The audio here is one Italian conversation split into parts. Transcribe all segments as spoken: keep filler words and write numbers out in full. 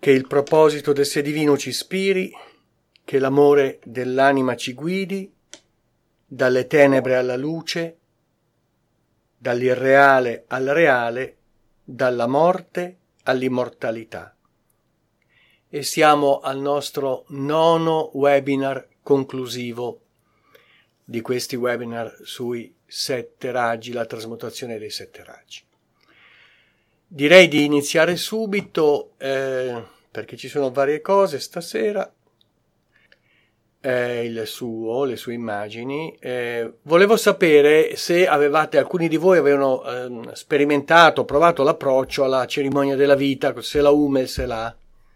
Che il proposito del sé divino ci ispiri, che l'amore dell'anima ci guidi, dalle tenebre alla luce, dall'irreale al reale, dalla morte all'immortalità. E siamo al nostro nono webinar conclusivo di questi webinar sui sette raggi, la trasmutazione dei sette raggi. Direi di iniziare subito, eh, perché ci sono varie cose stasera. Eh, il suo, le sue immagini. Eh, volevo sapere se avevate, alcuni di voi avevano eh, sperimentato, provato l'approccio alla cerimonia della vita, col Selaum e il Selah.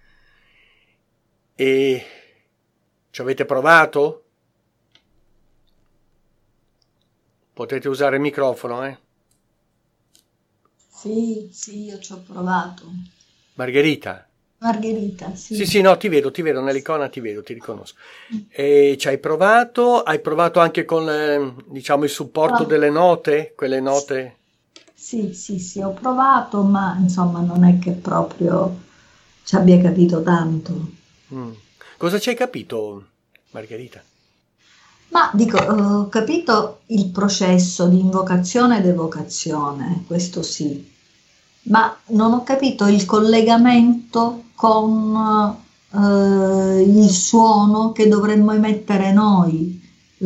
E ci avete provato? Potete usare il microfono, eh? Sì, sì, io ci ho provato. Margherita? Margherita, sì. Sì, sì, no, ti vedo, ti vedo nell'icona, ti vedo, ti riconosco. E ci hai provato? Hai provato anche con, eh, diciamo, il supporto Ah. delle note? Quelle note? Sì, sì, sì, ho provato, ma insomma non è che proprio ci abbia capito tanto. Mm. Cosa ci hai capito, Margherita? Ma dico, ho capito il processo di invocazione ed evocazione, questo sì, ma non ho capito il collegamento con eh, il suono che dovremmo emettere noi,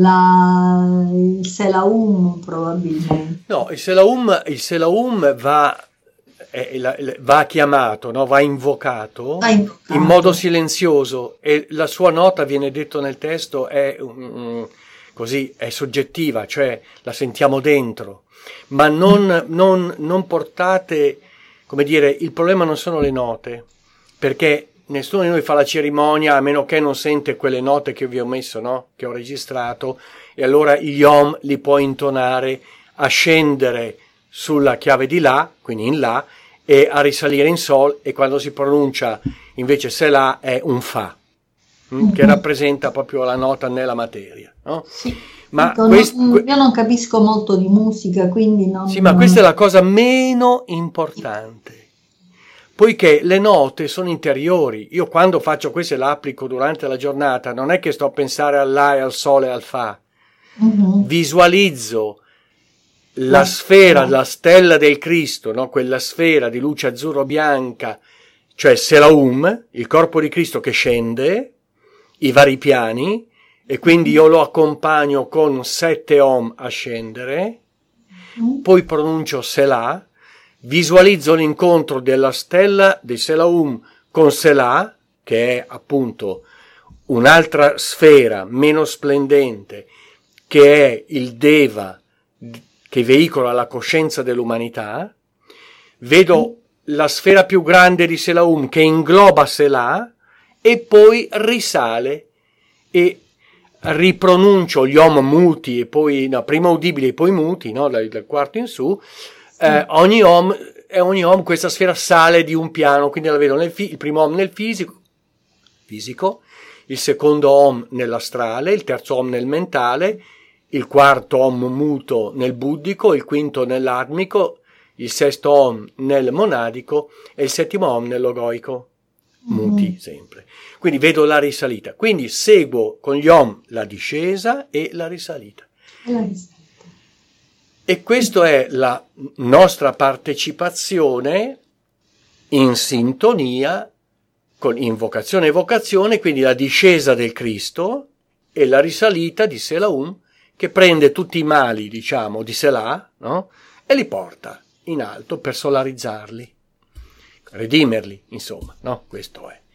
la, il Selaum probabilmente. No, il Selaum, il Selaum va, è- è- va chiamato, no? Va invocato Va invocato. in modo silenzioso e la sua nota, viene detto nel testo, è mm, così, è soggettiva, cioè la sentiamo dentro, ma non, non, non portate, come dire, il problema non sono le note, perché nessuno di noi fa la cerimonia a meno che non sente quelle note che vi ho messo, no? Che ho registrato, e allora il Yom li può intonare a scendere sulla chiave di La, quindi in La, e a risalire in Sol, e quando si pronuncia invece Selah è un Fa, mh, Mm-hmm. che rappresenta proprio la nota nella materia, no? Sì, Ma dico, quest- non- que- io non capisco molto di musica, quindi non... sì, ma questa è la cosa meno importante, poiché le note sono interiori. Io quando faccio questo e l'applico durante la giornata, non è che sto a pensare al La e al Sol e al Fa. Mhm. Visualizzo la La sfera, stella. la stella del Cristo, no? Quella sfera di luce azzurro-bianca, cioè Selaum, il corpo di Cristo che scende, i vari piani, e quindi io lo accompagno con sette Om a scendere, Mm. poi pronuncio Selah, visualizzo l'incontro della stella di Selaum con Selah, che è appunto un'altra sfera meno splendente, che è il Deva che veicola la coscienza dell'umanità. Vedo la sfera più grande di Selaum che ingloba Selah e poi risale e ripronuncio gli Om muti e poi, no, prima udibili e poi muti, no, dal, dal quarto in su. Eh, ogni Om, e ogni Om, questa sfera sale di un piano, quindi la vedo nel fi- il primo Om nel fisico, fisico, il secondo Om nell'astrale, il terzo Om nel mentale, il quarto Om muto nel buddico, il quinto nell'atmico, il sesto Om nel monadico e il settimo Om nel logoico, muti sempre. Quindi vedo la risalita, quindi seguo con gli Om la discesa e la risalita. E la risalita. E questa è la nostra partecipazione in sintonia con invocazione e evocazione, quindi la discesa del Cristo e la risalita di Selaum, che prende tutti i mali, diciamo, di Selah, no? E li porta in alto per solarizzarli, redimerli, insomma, no? Questo è.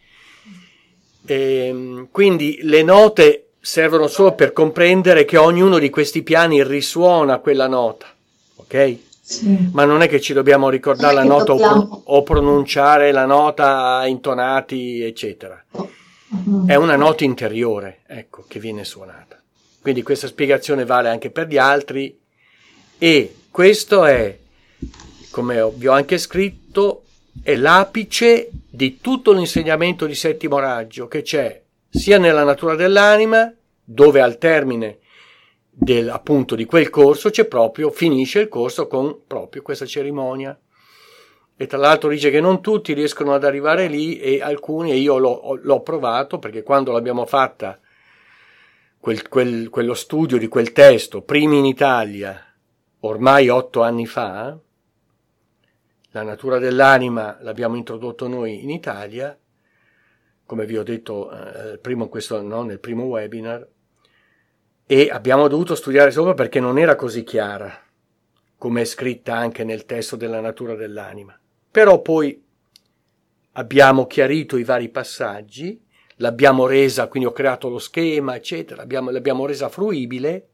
E, quindi le note servono solo per comprendere che ognuno di questi piani risuona quella nota, ok? Sì. Ma non è che ci dobbiamo ricordare la Non è che nota o, dobbiamo- pro- o pronunciare la nota a intonati, eccetera. Mhm. È una nota interiore, ecco, che viene suonata. Quindi questa spiegazione vale anche per gli altri, e questo è, come vi ho anche scritto, è l'apice di tutto l'insegnamento di settimo raggio che c'è sia nella natura dell'anima, dove al termine del, appunto, di quel corso c'è proprio, finisce il corso con proprio questa cerimonia. e tra l'altro dice che non tutti riescono ad arrivare lì, e alcuni, e io l'ho, l'ho provato, perché quando l'abbiamo fatta quel, quel, quello studio di quel testo, primi in Italia, ormai otto anni fa, la natura dell'anima l'abbiamo introdotto noi in Italia, come vi ho detto eh, primo questo, no, nel primo webinar, e abbiamo dovuto studiare sopra perché non era così chiara, come è scritta anche nel testo della natura dell'anima. Però poi abbiamo chiarito i vari passaggi, l'abbiamo resa, quindi ho creato lo schema, eccetera, l'abbiamo, l'abbiamo resa fruibile,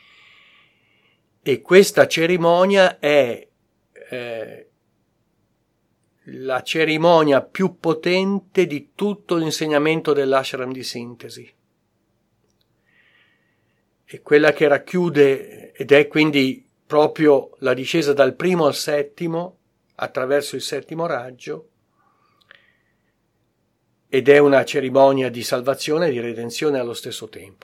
e questa cerimonia è eh, la cerimonia più potente di tutto l'insegnamento dell'ashram di sintesi. È quella che racchiude, ed è quindi proprio la discesa dal primo al settimo, attraverso il settimo raggio, ed è una cerimonia di salvazione e di redenzione allo stesso tempo,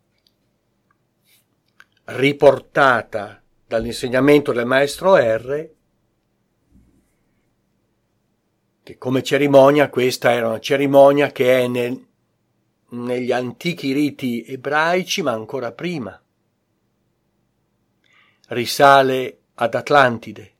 riportata dall'insegnamento del maestro R, che come cerimonia, questa era una cerimonia che è nel, negli antichi riti ebraici, ma ancora prima, risale ad Atlantide,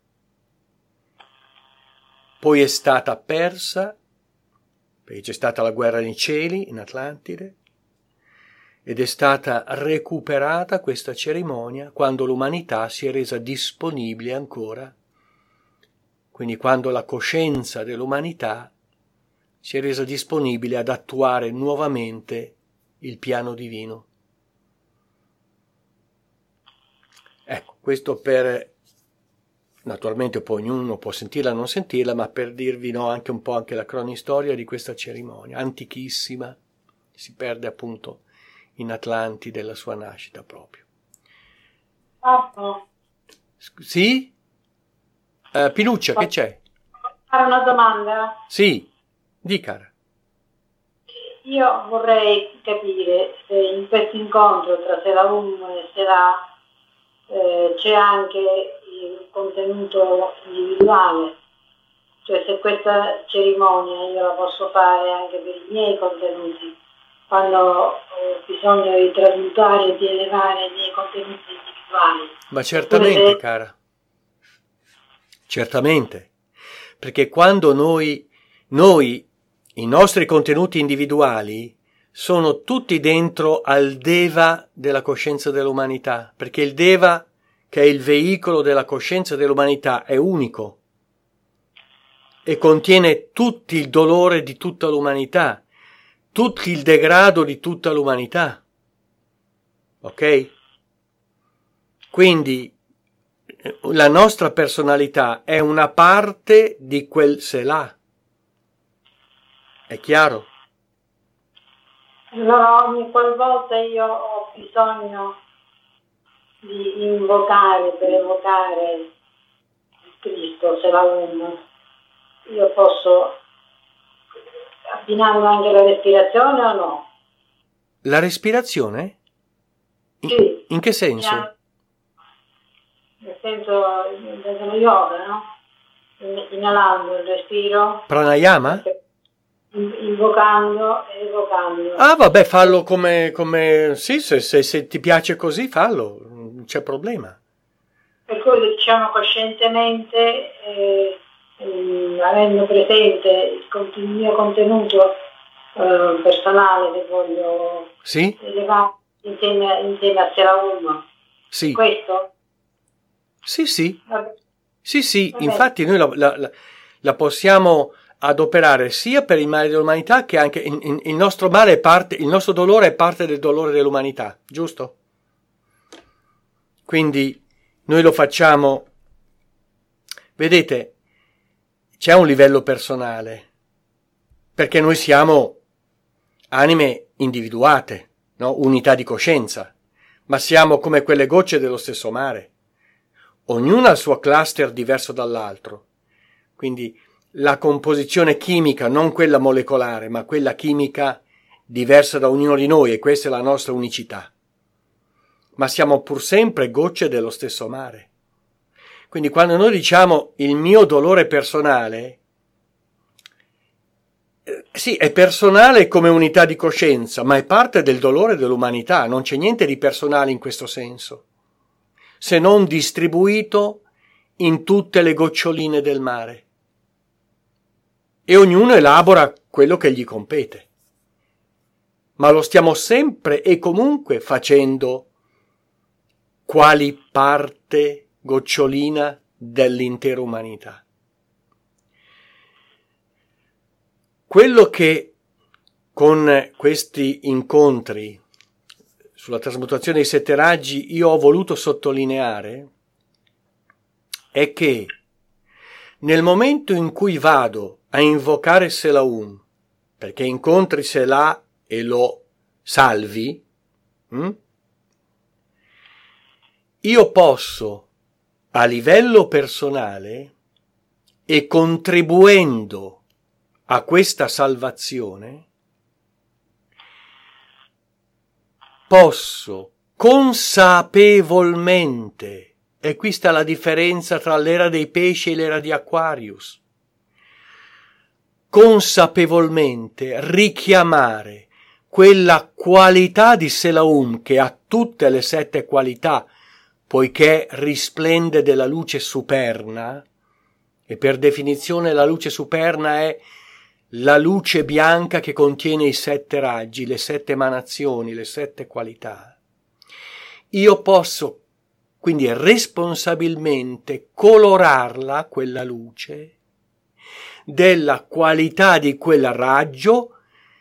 poi è stata persa, perché c'è stata la guerra nei cieli in Atlantide, ed è stata recuperata questa cerimonia quando l'umanità si è resa disponibile ancora, quindi quando la coscienza dell'umanità si è resa disponibile ad attuare nuovamente il piano divino. Ecco, questo per, naturalmente poi ognuno può sentirla o non sentirla, ma per dirvi, no, anche un po' anche la cronistoria di questa cerimonia, antichissima, si perde appunto in Atlantide la sua nascita proprio. Oh. Sì? Uh, Pinuccia, che c'è? Fare una domanda? Sì, di cara. Io vorrei capire se in questo incontro tra Selaum e Selah eh, c'è anche il contenuto individuale, cioè se questa cerimonia io la posso fare anche per i miei contenuti, quando ho bisogno di trasmutare e di elevare i miei contenuti individuali. Ma certamente, se... cara. Certamente. Perché quando noi, noi, i nostri contenuti individuali, sono tutti dentro al Deva della coscienza dell'umanità, perché il Deva, che è il veicolo della coscienza dell'umanità, è unico e contiene tutto il dolore di tutta l'umanità, tutto il degrado di tutta l'umanità. Ok? Quindi la nostra personalità è una parte di quel Selah. È chiaro? Allora ogni qualvolta io ho bisogno di invocare, per evocare il Cristo, Selaum, io posso abbinarlo anche alla respirazione o no? La respirazione? In, sì. In che senso? Nel senso dello yoga, no? Inalando il respiro. Pranayama? Invocando e evocando. Ah, vabbè, fallo come, come sì, se, se, se ti piace così, fallo, non c'è problema. Per cui diciamo coscientemente, eh, eh, avendo presente il, il mio contenuto eh, personale che voglio sì? elevare insieme, insieme a Selaum. Sì. Questo? Sì, sì. Vabbè. Sì, sì, Vabbè. Infatti noi la, la, la, la possiamo adoperare sia per il male dell'umanità che anche in, in, il nostro male è parte, il nostro dolore è parte del dolore dell'umanità, giusto? Quindi noi lo facciamo, vedete, c'è un livello personale, perché noi siamo anime individuate, no? Unità di coscienza, ma siamo come quelle gocce dello stesso mare. Ognuna ha il suo cluster diverso dall'altro, quindi la composizione chimica, non quella molecolare, ma quella chimica diversa da ognuno di noi, e questa è la nostra unicità. Ma siamo pur sempre gocce dello stesso mare. Quindi quando noi diciamo il mio dolore personale, eh, sì, è personale come unità di coscienza, ma è parte del dolore dell'umanità, non c'è niente di personale in questo senso, se non distribuito in tutte le goccioline del mare. E ognuno elabora quello che gli compete. Ma lo stiamo sempre e comunque facendo quali parte gocciolina dell'intera umanità. Quello che con questi incontri sulla trasmutazione dei sette raggi io ho voluto sottolineare è che nel momento in cui vado a invocare Selaun, perché incontri Selah e lo salvi, hm? io posso a livello personale e contribuendo a questa salvazione posso consapevolmente, e qui sta la differenza tra l'era dei pesci e l'era di Aquarius, consapevolmente richiamare quella qualità di Selaun che ha tutte le sette qualità, poiché risplende della luce superna, e per definizione la luce superna è la luce bianca che contiene i sette raggi, le sette emanazioni, le sette qualità. Io posso quindi responsabilmente colorarla, quella luce, della qualità di quel raggio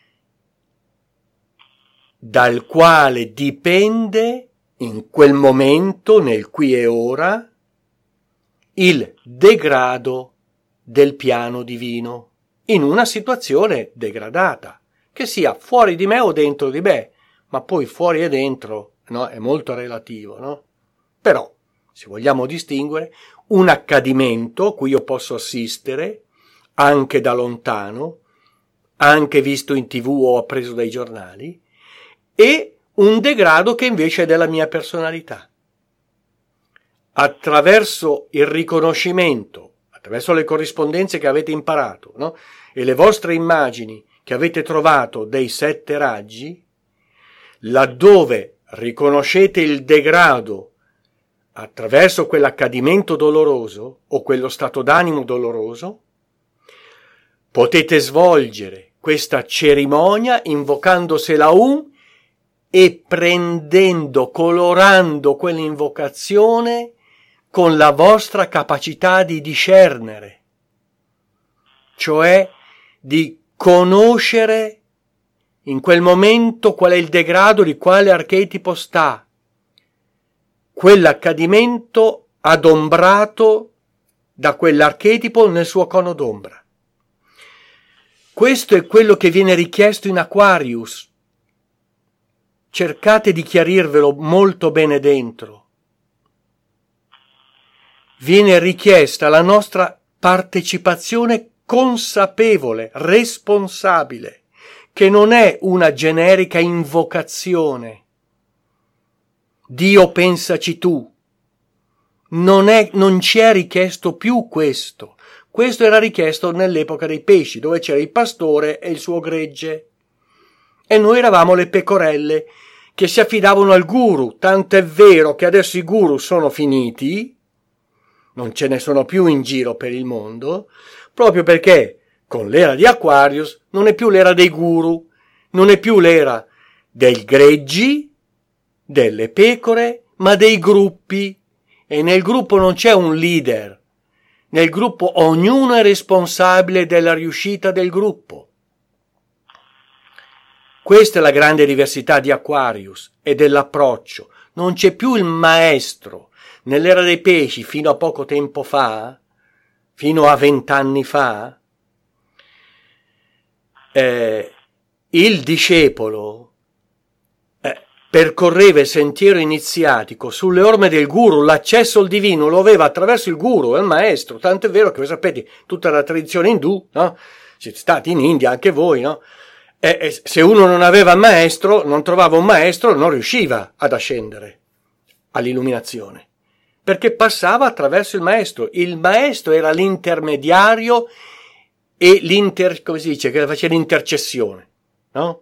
dal quale dipende in quel momento, nel qui e ora, il degrado del piano divino in una situazione degradata, che sia fuori di me o dentro di me, ma poi fuori e dentro, no, è molto relativo, no? Però, se vogliamo distinguere, un accadimento a cui io posso assistere anche da lontano, anche visto in tivù o appreso dai giornali, e un degrado che invece è della mia personalità. Attraverso il riconoscimento, attraverso le corrispondenze che avete imparato, no? E le vostre immagini che avete trovato dei sette raggi, laddove riconoscete il degrado attraverso quell'accadimento doloroso o quello stato d'animo doloroso, potete svolgere questa cerimonia invocando Selaun e prendendo, colorando quell'invocazione con la vostra capacità di discernere, cioè di conoscere in quel momento qual è il degrado di quale archetipo sta, quell'accadimento adombrato da quell'archetipo nel suo cono d'ombra. Questo è quello che viene richiesto in Aquarius. Cercate di chiarirvelo molto bene dentro. Viene richiesta la nostra partecipazione consapevole, responsabile, che non è una generica invocazione. Dio pensaci tu. Non è, non ci è richiesto più questo. Questo era richiesto nell'epoca dei pesci, dove c'era il pastore e il suo gregge. E noi eravamo le pecorelle che si affidavano al guru, tanto è vero che adesso i guru sono finiti, non ce ne sono più in giro per il mondo, proprio perché con l'era di Aquarius non è più l'era dei guru, non è più l'era dei greggi, delle pecore, ma dei gruppi, e nel gruppo non c'è un leader, nel gruppo ognuno è responsabile della riuscita del gruppo. Questa è la grande diversità di Aquarius e dell'approccio. Non c'è più il maestro. Nell'era dei pesci, fino a poco tempo fa, fino a vent'anni fa, eh, il discepolo eh, percorreva il sentiero iniziatico sulle orme del guru, l'accesso al divino lo aveva attraverso il guru, il maestro, tanto è vero che voi sapete, tutta la tradizione indù, no? Siete stati in India anche voi, no? E, e se uno non aveva maestro, non trovava un maestro, non riusciva ad ascendere all'illuminazione. perché passava attraverso il maestro. Il maestro era l'intermediario e l'inter, come si dice, che faceva l'intercessione, no?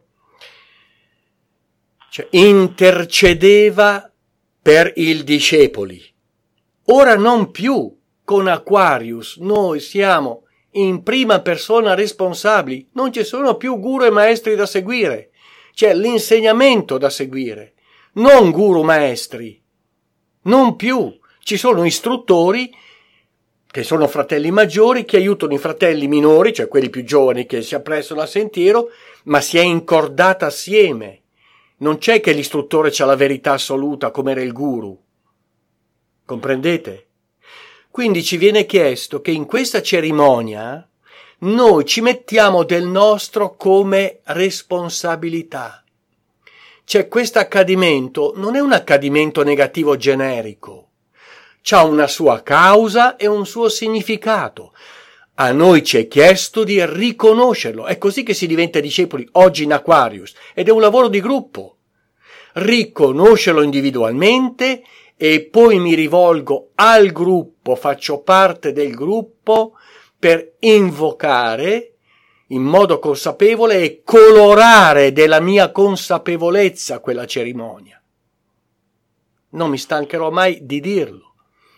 Cioè, intercedeva per i discepoli. Ora non più. Con Aquarius noi siamo in prima persona responsabili, non ci sono più guru e maestri da seguire, c'è l'insegnamento da seguire, non guru maestri, non più, ci sono istruttori che sono fratelli maggiori che aiutano i fratelli minori, cioè quelli più giovani che si apprestano al sentiero, ma si è incordata assieme, non c'è che l'istruttore c'ha la verità assoluta come era il guru, comprendete? Quindi ci viene chiesto che in questa cerimonia noi ci mettiamo del nostro come responsabilità. Cioè questo accadimento non è un accadimento negativo generico, c'ha una sua causa e un suo significato. A noi ci è chiesto di riconoscerlo, è così che si diventa discepoli oggi in Aquarius ed è un lavoro di gruppo. Riconoscerlo individualmente e poi mi rivolgo al gruppo, faccio parte del gruppo per invocare in modo consapevole e colorare della mia consapevolezza quella cerimonia. Non mi stancherò mai di dirlo.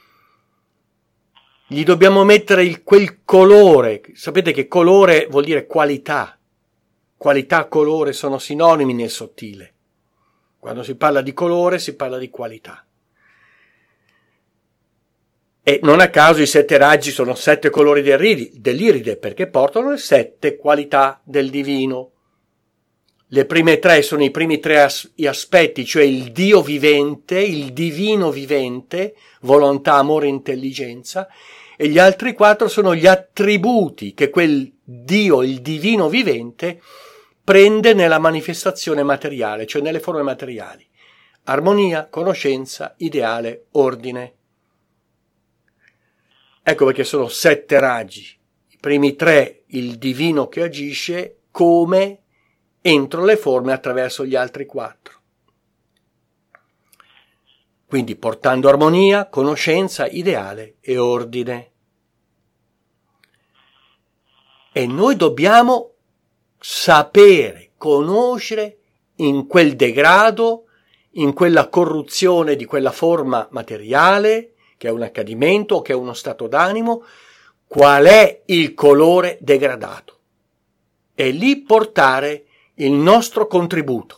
Gli dobbiamo mettere il, quel colore. Sapete che colore vuol dire qualità. Qualità, colore sono sinonimi nel sottile. Quando si parla di colore si parla di qualità. E non a caso i sette raggi sono sette colori dell'iride, perché portano le sette qualità del divino. Le prime tre sono i primi tre as- aspetti, cioè il Dio vivente, il divino vivente, volontà, amore, intelligenza, e gli altri quattro sono gli attributi che quel Dio, il divino vivente, prende nella manifestazione materiale, cioè nelle forme materiali. Armonia, conoscenza, ideale, ordine. Ecco perché sono sette raggi. I primi tre, il divino che agisce come entro le forme attraverso gli altri quattro. Quindi portando armonia, conoscenza, ideale e ordine. E noi dobbiamo sapere, conoscere in quel degrado, in quella corruzione di quella forma materiale, che è un accadimento o che è uno stato d'animo, qual è il colore degradato. E lì portare il nostro contributo.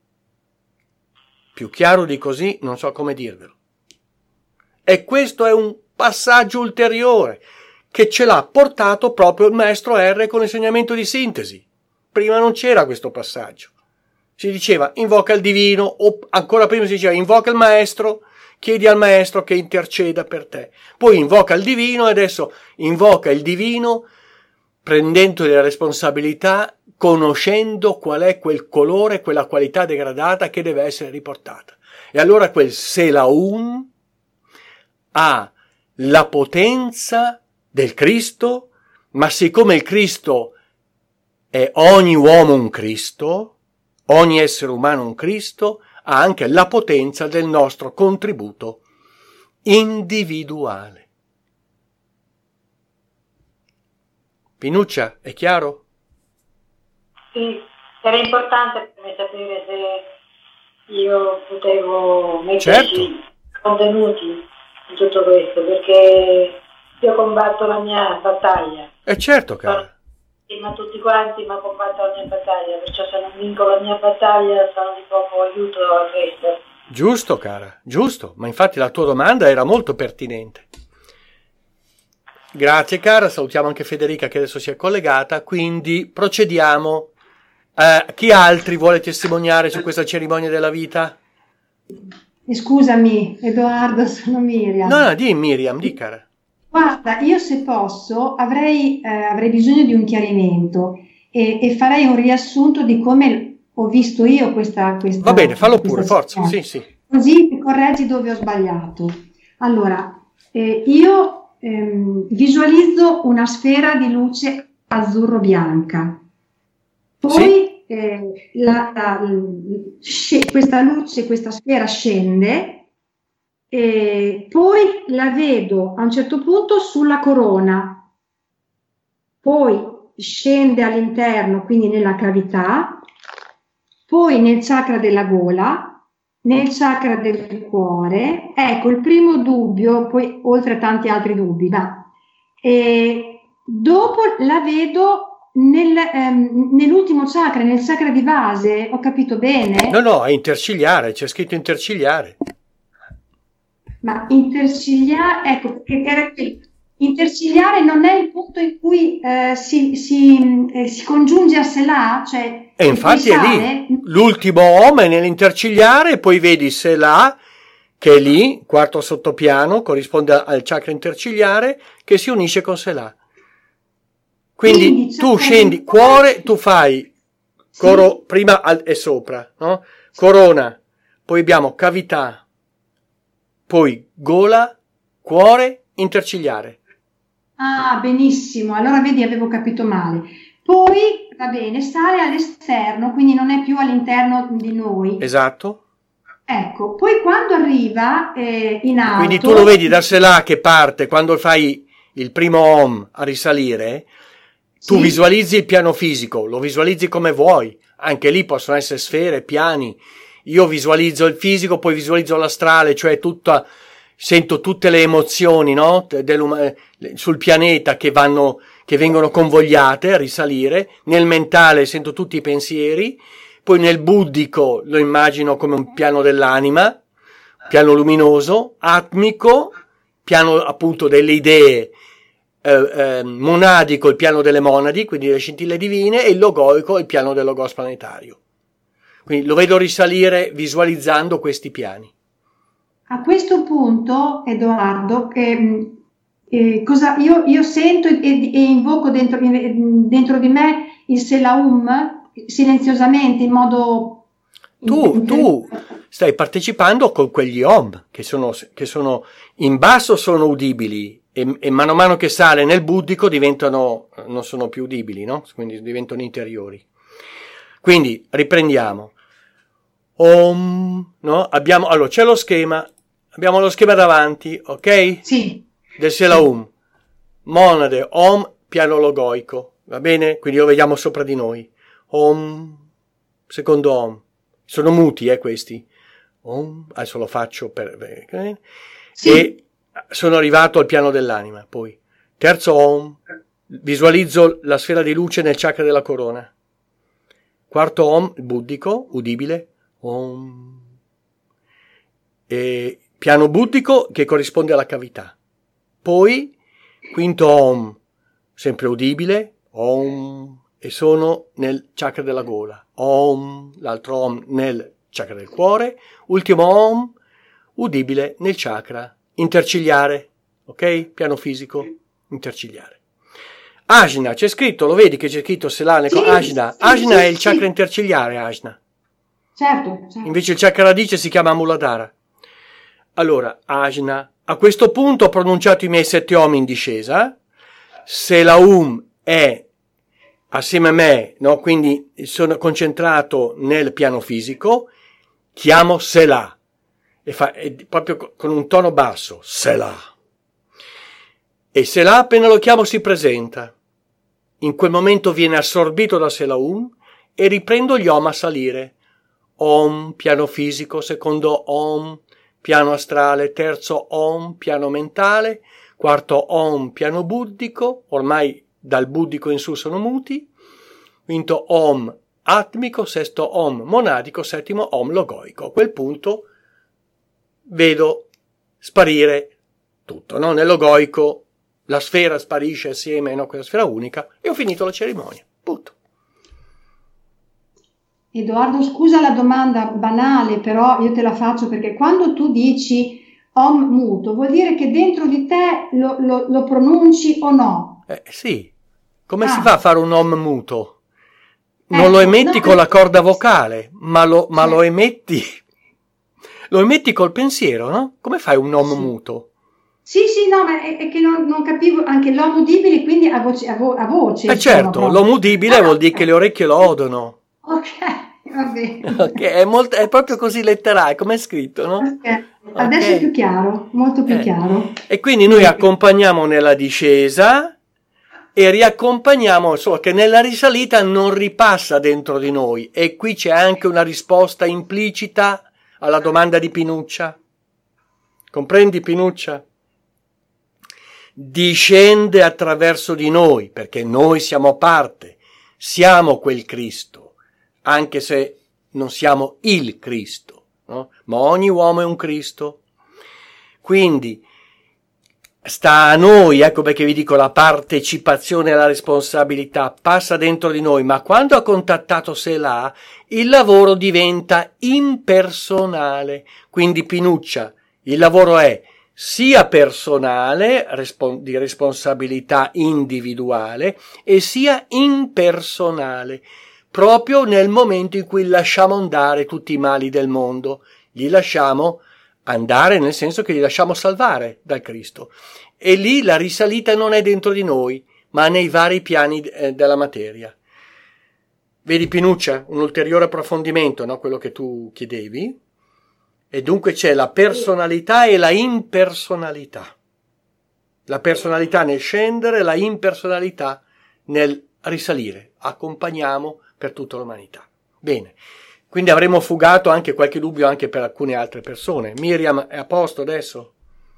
Più chiaro di così non so come dirvelo. E questo è un passaggio ulteriore che ce l'ha portato proprio il maestro R con l'insegnamento di sintesi. Prima non c'era questo passaggio. Si diceva invoca il divino, o ancora prima si diceva invoca il maestro, chiedi al maestro che interceda per te. Poi invoca il divino e adesso invoca il divino prendendo la responsabilità, conoscendo qual è quel colore, quella qualità degradata che deve essere riportata. E allora quel Selaun ha la potenza del Cristo, ma siccome il Cristo è ogni uomo un Cristo, ogni essere umano un Cristo, ha anche la potenza del nostro contributo individuale. Pinuccia, è chiaro? Sì, era importante per me sapere se io potevo metterci Certo. contenuti in tutto questo, perché io combatto la mia battaglia. È certo, cara. Ma tutti quanti, ma combatto la mia battaglia, perciò se non vinco la mia battaglia sono di poco aiuto al resto. Giusto, cara, giusto. Ma infatti la tua domanda era molto pertinente. Grazie, cara. Salutiamo anche Federica che adesso si è collegata. Quindi procediamo. Eh, chi altri vuole testimoniare su questa cerimonia della vita? E scusami, Edoardo, sono Miriam. No, no, di Miriam, di cara. Guarda, io se posso avrei, eh, avrei bisogno di un chiarimento e, e farei un riassunto di come ho visto io questa questa Va bene, fallo pure, questa forza, sessione. sì, sì. Così mi correggi dove ho sbagliato. Allora, eh, io ehm, visualizzo una sfera di luce azzurro-bianca. Poi Sì. eh, la, la, sce- questa luce, questa sfera scende e poi la vedo a un certo punto sulla corona, poi scende all'interno, quindi nella cavità, poi nel chakra della gola, nel chakra del cuore. Ecco il primo dubbio, poi oltre a tanti altri dubbi, ma e dopo la vedo nel, ehm, nell'ultimo chakra, nel chakra di base. Ho capito bene? No, no, è intercigliare, c'è scritto intercigliare. Ma intercigliare, ecco, perché era qui. Intercigliare non è il punto in cui eh, si, si, eh, si congiunge a Selah, cioè e infatti è lì, l'ultimo Om è nell'intercigliare, e poi vedi Selah, che è lì, quarto sottopiano, corrisponde al chakra intercigliare, che si unisce con Selah. Quindi, Quindi tu scendi cuore, tu fai coro, sì. Prima al, e sopra, no? Corona, poi abbiamo cavità, poi gola, cuore, intercigliare. Ah, benissimo, allora vedi, avevo capito male. Poi, va bene, sale all'esterno, quindi non è più all'interno di noi. Esatto. Ecco, poi quando arriva eh, in alto... Quindi tu lo vedi da Selah che parte, quando fai il primo Om a risalire, tu sì. Visualizzi il piano fisico, lo visualizzi come vuoi. Anche lì possono essere sfere, piani. Io visualizzo il fisico, poi visualizzo l'astrale, cioè tutta... Sento tutte le emozioni, no? Sul pianeta che vanno, che vengono convogliate a risalire. Nel mentale sento tutti i pensieri. Poi nel buddico lo immagino come un piano dell'anima, piano luminoso, atmico, piano appunto delle idee, eh, eh, monadico il piano delle monadi, quindi le scintille divine, e il logoico il piano del logos planetario. Quindi lo vedo risalire visualizzando questi piani. A questo punto, Edoardo, eh, eh, cosa io, io sento e, e invoco dentro, dentro di me il Selaum silenziosamente, in modo... Tu, tu stai partecipando con quegli Om che sono, che sono in basso, sono udibili, e, e mano a mano che sale nel buddico diventano, non sono più udibili, no? Quindi diventano interiori. Quindi riprendiamo. Om, no? Abbiamo, allora c'è lo schema. Abbiamo lo schema davanti, ok? Sì. Del Selaum. Monade, Om, piano logoico. Va bene? Quindi lo vediamo sopra di noi. Om, secondo Om. Sono muti, eh, questi. Om, adesso lo faccio per... Okay? Sì. E sono arrivato al piano dell'anima. Poi, terzo Om, visualizzo la sfera di luce nel chakra della corona. Quarto Om, buddico, udibile. Om. E... piano buddico che corrisponde alla cavità. Poi, quinto Om, sempre udibile, Om, e sono nel chakra della gola. Om, l'altro Om nel chakra del cuore. Ultimo Om, udibile nel chakra intercigliare. Ok? Piano fisico, intercigliare. Ajna, c'è scritto, lo vedi che c'è scritto Selah? Sì, Ajna. Sì, Ajna sì, è il sì. chakra intercigliare, Ajna. Certo, certo. Invece il chakra radice si chiama Muladhara. Allora, Ajna, a questo punto ho pronunciato i miei sette Om in discesa. Selaum è assieme a me, no? Quindi sono concentrato nel piano fisico, chiamo Selah, e fa, è proprio con un tono basso, Selah. E Selah, appena lo chiamo, si presenta. In quel momento viene assorbito da Selaum e riprendo gli Om a salire. Om, piano fisico, secondo Om, piano astrale, terzo Om, piano mentale, quarto Om, piano buddico, ormai dal buddico in su sono muti, quinto Om, atmico, sesto Om, monadico, settimo Om, logoico. A quel punto vedo sparire tutto, no? Nel logoico la sfera sparisce assieme a no, quella sfera unica e ho finito la cerimonia, punto. Edoardo, scusa la domanda banale, però io te la faccio perché quando tu dici Om muto, vuol dire che dentro di te lo, lo, lo pronunci o no? Eh, sì. Come ah. si fa a fare un Om muto? Non ecco, lo emetti no, con la corda vocale, ma lo, ma certo. lo emetti lo emetti col pensiero, no? Come fai un Om sì. muto? Sì, sì, no, ma è, è che non, non capivo anche l'Om udibile, quindi a voce. A, vo, a voce eh certo, l'Om udibile ah, vuol dire che le orecchie lo odono. Ok, va bene. Okay, è, molto, è proprio così letterale, come è scritto, no? Okay. Adesso okay. è più chiaro, molto più eh. chiaro. E quindi noi accompagniamo nella discesa e riaccompagniamo, solo che nella risalita non ripassa dentro di noi. E qui c'è anche una risposta implicita alla domanda di Pinuccia. Comprendi, Pinuccia? Discende attraverso di noi, perché noi siamo parte, siamo quel Cristo, anche se non siamo il Cristo, no? Ma ogni uomo è un Cristo. Quindi sta a noi, ecco perché vi dico la partecipazione e la responsabilità passa dentro di noi, ma quando ha contattato Selah, il lavoro diventa impersonale. Quindi, Pinuccia, il lavoro è sia personale, di responsabilità individuale, e sia impersonale, proprio nel momento in cui lasciamo andare tutti i mali del mondo. Li lasciamo andare nel senso che li lasciamo salvare dal Cristo. E lì la risalita non è dentro di noi, ma nei vari piani eh, della materia. Vedi, Pinuccia, un ulteriore approfondimento, no? Quello che tu chiedevi. E dunque c'è la personalità e la impersonalità. La personalità nel scendere, la impersonalità nel risalire. Accompagniamo per tutta l'umanità. Bene, quindi avremo fugato anche qualche dubbio anche per alcune altre persone. Miriam, è a posto adesso?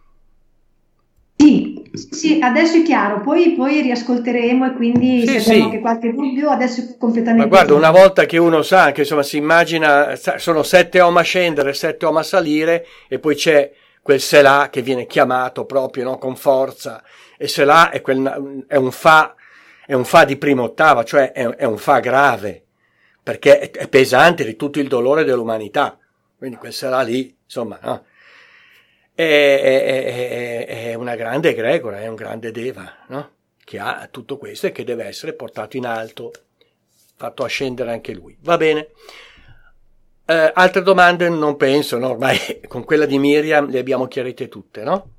Sì, sì, adesso è chiaro, poi, poi riascolteremo e quindi sì, se sì. abbiamo anche qualche dubbio adesso è completamente Ma guarda, chiaro. una volta che uno sa che insomma si immagina, sono sette om a scendere, sette om a salire, e poi c'è quel Selah che viene chiamato proprio, no, con forza, e Selah è, quel, è un fa, è un fa di prima ottava, cioè è, è un fa grave, perché è, è pesante di tutto il dolore dell'umanità, quindi quel Selah lì, insomma, no? È, è, è, è una grande egregora, è un grande Deva, no? Che ha tutto questo e che deve essere portato in alto, fatto ascendere anche lui. Va bene. Eh, altre domande non penso, no? Ormai con quella di Miriam le abbiamo chiarite tutte, no?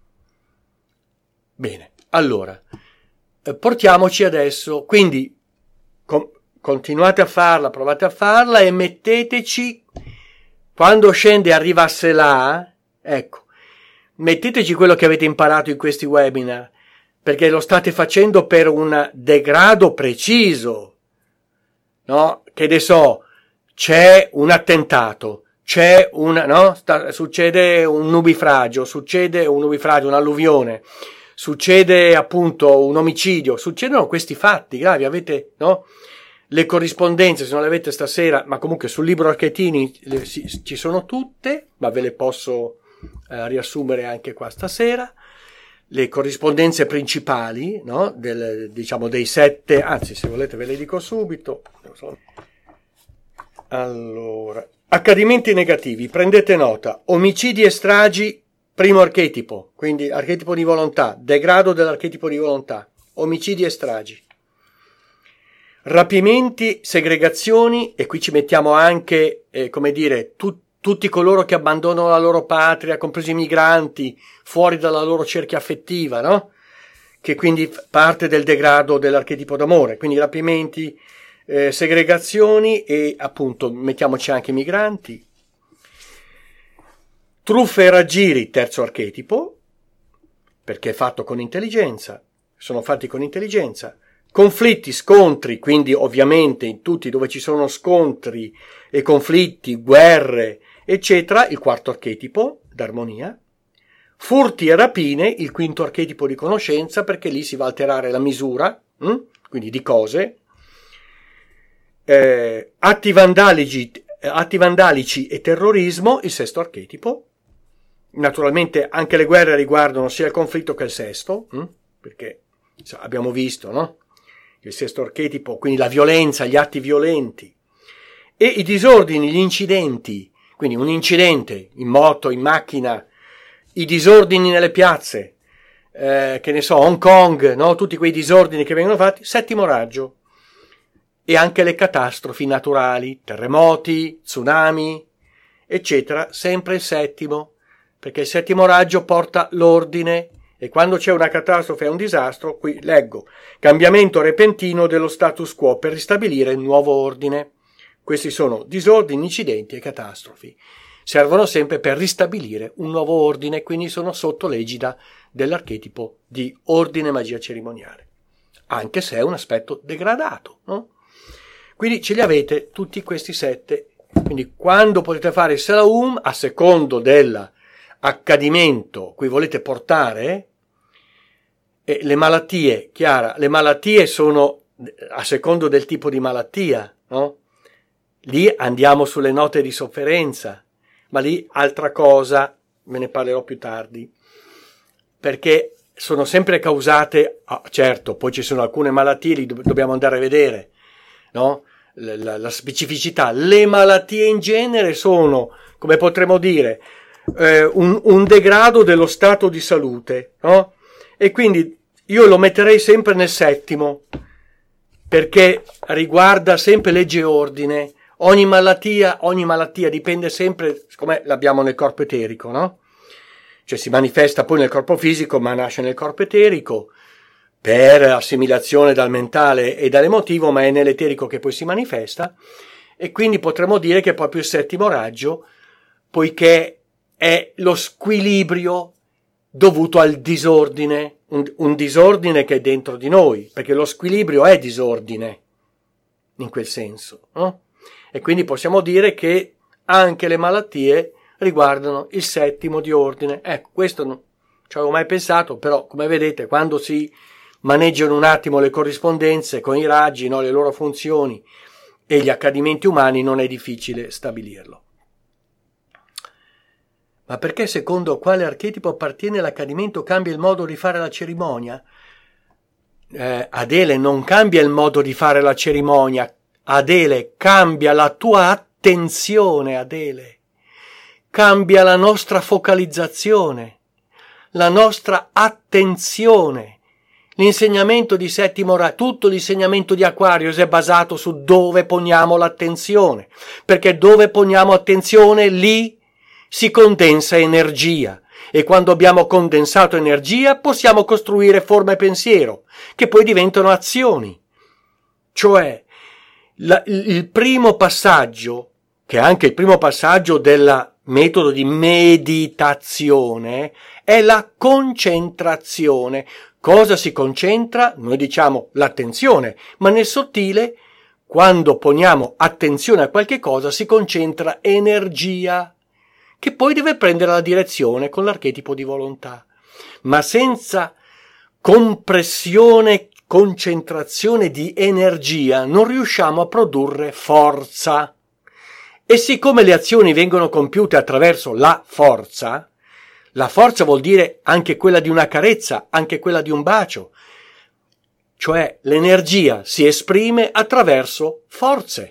Bene, allora, eh, portiamoci adesso, quindi com- continuate a farla, provate a farla e metteteci, quando scende e arriva a Selah, ecco, metteteci quello che avete imparato in questi webinar, perché lo state facendo per un degrado preciso, no? Che ne so, c'è un attentato, c'è una, no? Sta, succede un nubifragio, succede un nubifragio, un'alluvione, succede appunto un omicidio, succedono questi fatti gravi, avete, no? Le corrispondenze, se non le avete stasera, ma comunque sul libro Archetini le, ci, ci sono tutte, ma ve le posso eh, riassumere anche qua stasera. Le corrispondenze principali, no? Del, diciamo dei sette, anzi se volete ve le dico subito. Allora, accadimenti negativi, prendete nota: omicidi e stragi, primo archetipo, quindi archetipo di volontà, degrado dell'archetipo di volontà, omicidi e stragi. Rapimenti, segregazioni, e qui ci mettiamo anche, eh, come dire, tutti tutti coloro che abbandonano la loro patria, compresi i migranti, fuori dalla loro cerchia affettiva, no? Che quindi parte del degrado dell'archetipo d'amore, quindi rapimenti, eh, segregazioni e appunto mettiamoci anche i migranti. Truffe e raggiri, terzo archetipo, perché è fatto con intelligenza, sono fatti con intelligenza. Conflitti, scontri, quindi ovviamente in tutti dove ci sono scontri e conflitti, guerre, eccetera, il quarto archetipo d'armonia. Furti e rapine, il quinto archetipo di conoscenza, perché lì si va a alterare la misura, hm? quindi di cose. Eh, atti vandalici, atti vandalici e terrorismo, il sesto archetipo. Naturalmente anche le guerre riguardano sia il conflitto che il sesto, hm? perché abbiamo visto, no? Il sesto archetipo, quindi la violenza, gli atti violenti, e i disordini, gli incidenti, quindi un incidente in moto, in macchina, i disordini nelle piazze, eh, che ne so, Hong Kong, no? Tutti quei disordini che vengono fatti, settimo raggio, e anche le catastrofi naturali, terremoti, tsunami, eccetera, sempre il settimo, perché il settimo raggio porta l'ordine. E quando c'è una catastrofe e un disastro, qui leggo, cambiamento repentino dello status quo per ristabilire il nuovo ordine. Questi sono disordini, incidenti e catastrofi. servono sempre per ristabilire un nuovo ordine, quindi sono sotto l'egida dell'archetipo di ordine magia cerimoniale, anche se è un aspetto degradato, no? Quindi ce li avete tutti questi sette. Quindi quando potete fare il Selaum, a secondo dell'accadimento cui volete portare, e le malattie, Chiara, le malattie sono a secondo del tipo di malattia, no? Lì andiamo sulle note di sofferenza, ma lì altra cosa, me ne parlerò più tardi, perché sono sempre causate, ah, certo, poi ci sono alcune malattie, li do- dobbiamo andare a vedere, no? La, la, la specificità. Le malattie in genere sono, come potremmo dire, eh, un, un degrado dello stato di salute, no? E quindi io lo metterei sempre nel settimo, perché riguarda sempre legge e ordine. Ogni malattia, ogni malattia dipende sempre, come l'abbiamo nel corpo eterico, no? Cioè si manifesta poi nel corpo fisico, ma nasce nel corpo eterico per assimilazione dal mentale e dall'emotivo, ma è nell'eterico che poi si manifesta, e quindi potremmo dire che è proprio il settimo raggio, poiché è lo squilibrio dovuto al disordine, un, un disordine che è dentro di noi, perché lo squilibrio è disordine, in quel senso, no? E quindi possiamo dire che anche le malattie riguardano il settimo di ordine. Ecco, questo non ci avevo mai pensato, però come vedete quando si maneggiano un attimo le corrispondenze con i raggi, no, le loro funzioni e gli accadimenti umani, non è difficile stabilirlo. Ma perché secondo quale archetipo appartiene l'accadimento cambia il modo di fare la cerimonia? Eh, Adele, non cambia il modo di fare la cerimonia, Adele, cambia la tua attenzione, Adele, cambia la nostra focalizzazione, la nostra attenzione. L'insegnamento di settimo raggio, tutto l'insegnamento di Aquarius è basato su dove poniamo l'attenzione, perché dove poniamo attenzione lì si condensa energia, e quando abbiamo condensato energia possiamo costruire forme pensiero, che poi diventano azioni. Cioè, la, il primo passaggio, che è anche il primo passaggio del metodo di meditazione, è la concentrazione. Cosa si concentra? Noi diciamo l'attenzione, ma nel sottile, quando poniamo attenzione a qualche cosa, si concentra energia, che poi deve prendere la direzione con l'archetipo di volontà. Ma senza compressione, concentrazione di energia, non riusciamo a produrre forza. E siccome le azioni vengono compiute attraverso la forza, la forza vuol dire anche quella di una carezza, anche quella di un bacio, cioè l'energia si esprime attraverso forze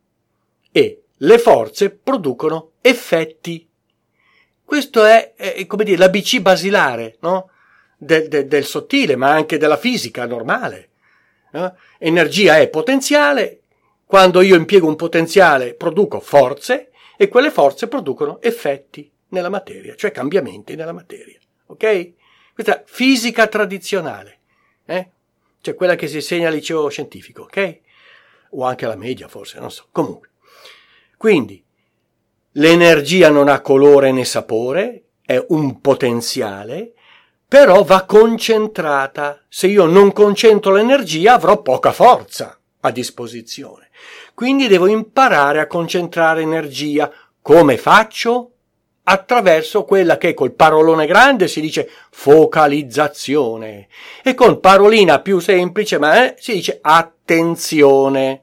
e le forze producono effetti. Questo è, è come dire, l'A B C basilare, no? Del, del, del sottile, ma anche della fisica normale. No? Energia è potenziale. Quando io impiego un potenziale produco forze, e quelle forze producono effetti nella materia, cioè cambiamenti nella materia. Ok? Questa fisica tradizionale, eh? Cioè quella che si insegna al liceo scientifico, ok? O anche alla media forse, non so. Comunque. Quindi, l'energia non ha colore né sapore, è un potenziale, però va concentrata. Se io non concentro l'energia avrò poca forza a disposizione. Quindi devo imparare a concentrare energia. Come faccio? Attraverso quella che col parolone grande si dice focalizzazione e con parolina più semplice ma eh, si dice attenzione.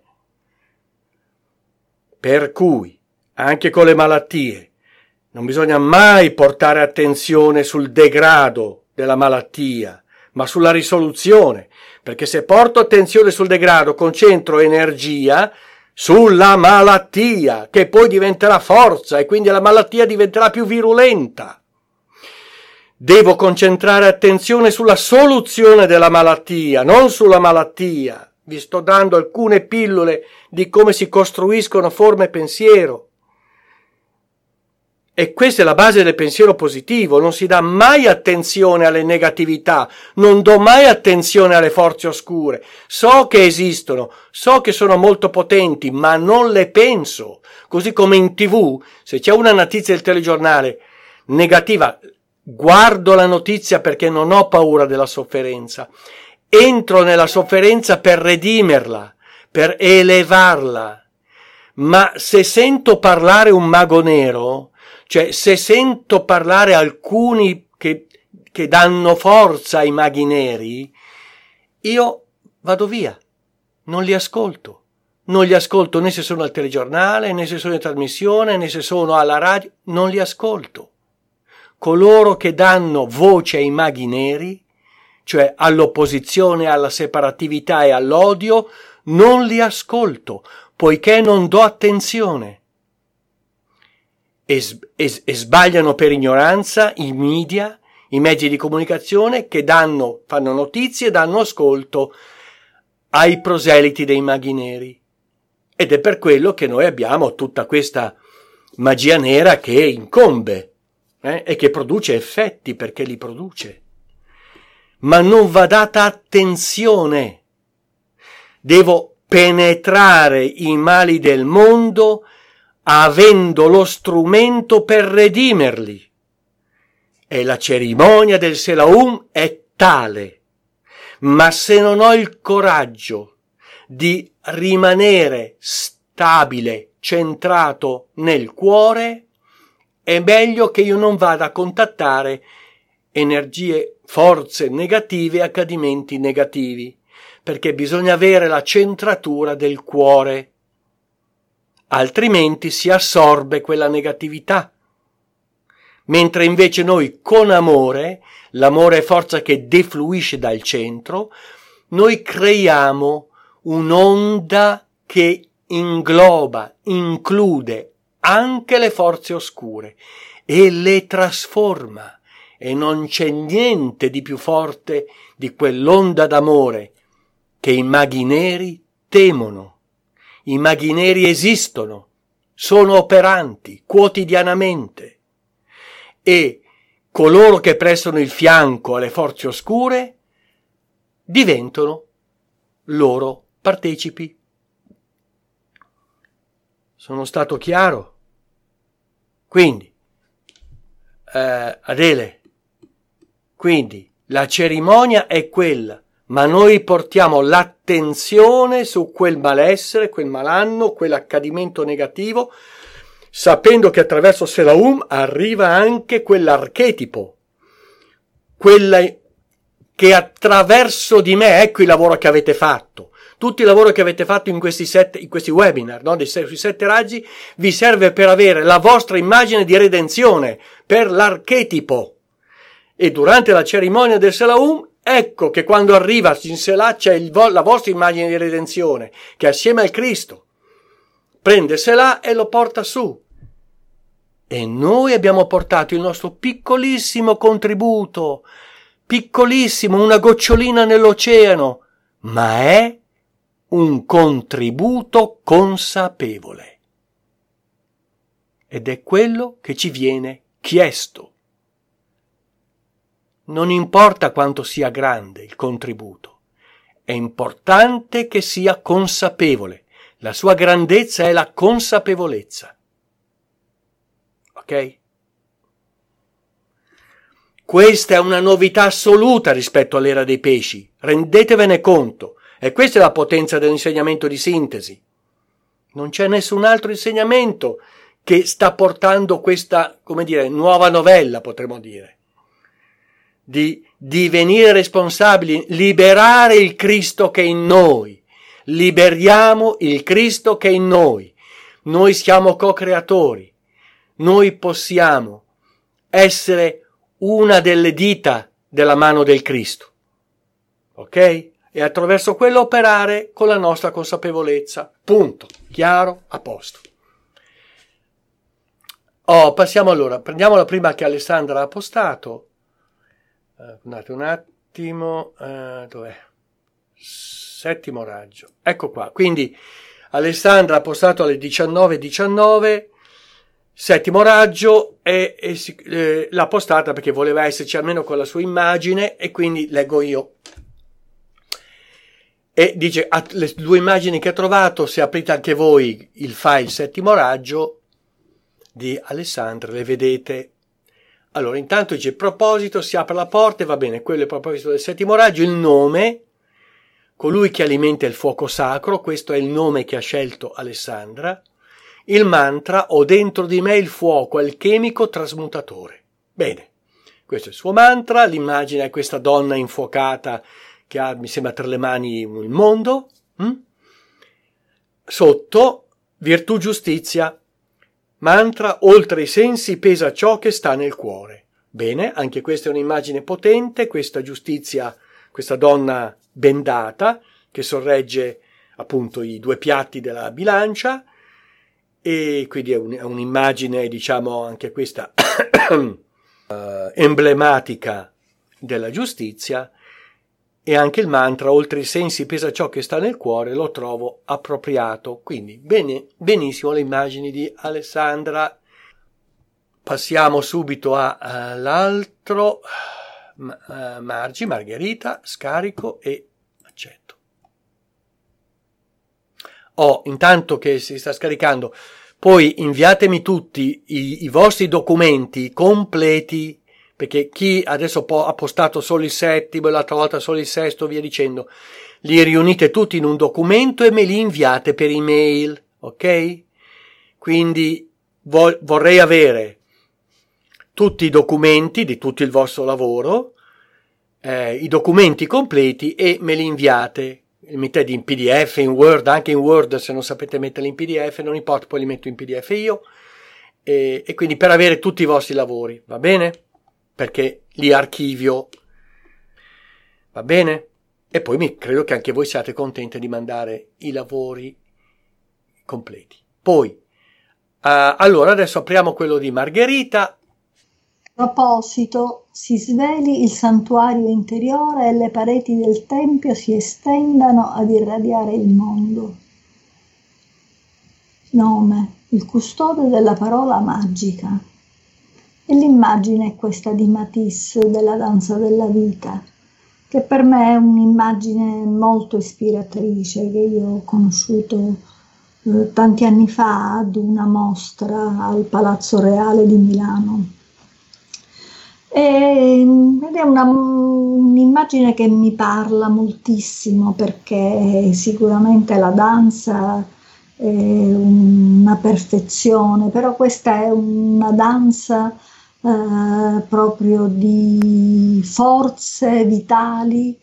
Per cui anche con le malattie non bisogna mai portare attenzione sul degrado della malattia, ma sulla risoluzione, perché se porto attenzione sul degrado concentro energia sulla malattia, che poi diventerà forza e quindi la malattia diventerà più virulenta. Devo concentrare attenzione sulla soluzione della malattia, non sulla malattia. Vi sto dando alcune pillole di come si costruiscono forme pensiero. E questa è la base del pensiero positivo, non si dà mai attenzione alle negatività, non do mai attenzione alle forze oscure. So che esistono, so che sono molto potenti, ma non le penso. Così come in tivù, se c'è una notizia del telegiornale negativa, guardo la notizia perché non ho paura della sofferenza. Entro nella sofferenza per redimerla, per elevarla. Ma se sento parlare un mago nero, cioè se sento parlare alcuni che, che danno forza ai maghi neri, io vado via, non li ascolto. Non li ascolto né se sono al telegiornale, né se sono in trasmissione, né se sono alla radio, non li ascolto. Coloro che danno voce ai maghi neri, cioè all'opposizione, alla separatività e all'odio, non li ascolto, poiché non do attenzione. E, e, e sbagliano per ignoranza i media, i mezzi di comunicazione che danno, fanno notizie e danno ascolto ai proseliti dei maghi neri. Ed è per quello che noi abbiamo tutta questa magia nera che incombe eh, e che produce effetti, perché li produce. Ma non va data attenzione. Devo penetrare i mali del mondo avendo lo strumento per redimerli. E la cerimonia del Selaum è tale. Ma se non ho il coraggio di rimanere stabile, centrato nel cuore, è meglio che io non vada a contattare energie, forze negative, accadimenti negativi, perché bisogna avere la centratura del cuore. Altrimenti si assorbe quella negatività. Mentre invece noi con amore, l'amore è forza che defluisce dal centro, noi creiamo un'onda che ingloba, include anche le forze oscure e le trasforma. E non c'è niente di più forte di quell'onda d'amore che i maghi neri temono. I maghi neri esistono, sono operanti quotidianamente e coloro che prestano il fianco alle forze oscure diventano loro partecipi. Sono stato chiaro? Quindi, eh, Adele, quindi la cerimonia è quella, ma noi portiamo l'attenzione su quel malessere, quel malanno, quell'accadimento negativo, sapendo che attraverso Selaum arriva anche quell'archetipo, quella che attraverso di me, ecco il lavoro che avete fatto. Tutto il lavoro che avete fatto in questi sette, in questi webinar, no? Dei, sui sette raggi, vi serve per avere la vostra immagine di redenzione, per l'archetipo. E durante la cerimonia del Selaum, ecco che quando arriva in Selah c'è il, la vostra immagine di redenzione, che assieme al Cristo prende Selah e lo porta su. E noi abbiamo portato il nostro piccolissimo contributo, piccolissimo, una gocciolina nell'oceano, ma è un contributo consapevole. Ed è quello che ci viene chiesto. Non importa quanto sia grande il contributo, è importante che sia consapevole. La sua grandezza è la consapevolezza. Ok? Questa è una novità assoluta rispetto all'era dei pesci. Rendetevene conto. E questa è la potenza dell'insegnamento di sintesi. Non c'è nessun altro insegnamento che sta portando questa, come dire, nuova novella, potremmo dire. Di divenire responsabili, liberare il Cristo che è in noi. Liberiamo il Cristo che è in noi. Noi siamo co-creatori. Noi possiamo essere una delle dita della mano del Cristo. Ok? E attraverso quello operare con la nostra consapevolezza. Punto. Chiaro? A posto. Oh, passiamo allora. Prendiamo la prima che Alessandra ha postato. Uh, un attimo. Uh, dov'è? Settimo raggio. Ecco qua. Quindi Alessandra ha postato alle diciannove e diciannove. Settimo raggio e, e eh, l'ha postata perché voleva esserci almeno con la sua immagine, e quindi leggo io. E dice, le due immagini che ha trovato, se aprite anche voi il file Settimo raggio di Alessandra, le vedete. Allora, intanto dice, proposito, si apre la porta, e va bene, quello è il proposito del settimo raggio, il nome, colui che alimenta il fuoco sacro, questo è il nome che ha scelto Alessandra. Il mantra, ho dentro di me il fuoco alchemico trasmutatore. Bene, questo è il suo mantra, l'immagine è questa donna infuocata che ha, mi sembra, tra le mani il mondo. Hm? Sotto, virtù giustizia, mantra, oltre i sensi pesa ciò che sta nel cuore. Bene, anche questa è un'immagine potente, questa giustizia, questa donna bendata che sorregge appunto i due piatti della bilancia, e quindi è, un, è un'immagine, diciamo, anche questa uh, emblematica della giustizia. E anche il mantra, oltre i sensi pesa ciò che sta nel cuore, lo trovo appropriato. Quindi bene, benissimo le immagini di Alessandra. Passiamo subito all'altro, uh, Margi, Margherita, scarico e accetto. Oh, intanto che si sta scaricando, poi inviatemi tutti i, i vostri documenti completi, perché chi adesso po- ha postato solo il settimo e l'altra volta solo il sesto, via dicendo, li riunite tutti in un documento e me li inviate per email, ok? Quindi vo- vorrei avere tutti i documenti di tutto il vostro lavoro, eh, i documenti completi, e me li inviate. Li mettete in P D F, in Word, anche in Word, se non sapete metterli in P D F, non importa, poi li metto in P D F io, e, e quindi per avere tutti i vostri lavori, va bene? Perché li archivio, va bene? E poi mi, credo che anche voi siate contenti di mandare i lavori completi. Poi, uh, allora adesso apriamo quello di Margherita. A proposito, si sveli il santuario interiore e le pareti del tempio si estendano ad irradiare il mondo. Nome, il custode della parola magica. E l'immagine è questa di Matisse, della danza della vita, che per me è un'immagine molto ispiratrice, che io ho conosciuto eh, tanti anni fa ad una mostra al Palazzo Reale di Milano. E, ed è una, un'immagine che mi parla moltissimo, perché sicuramente la danza è una perfezione, però questa è una danza eh, proprio di forze vitali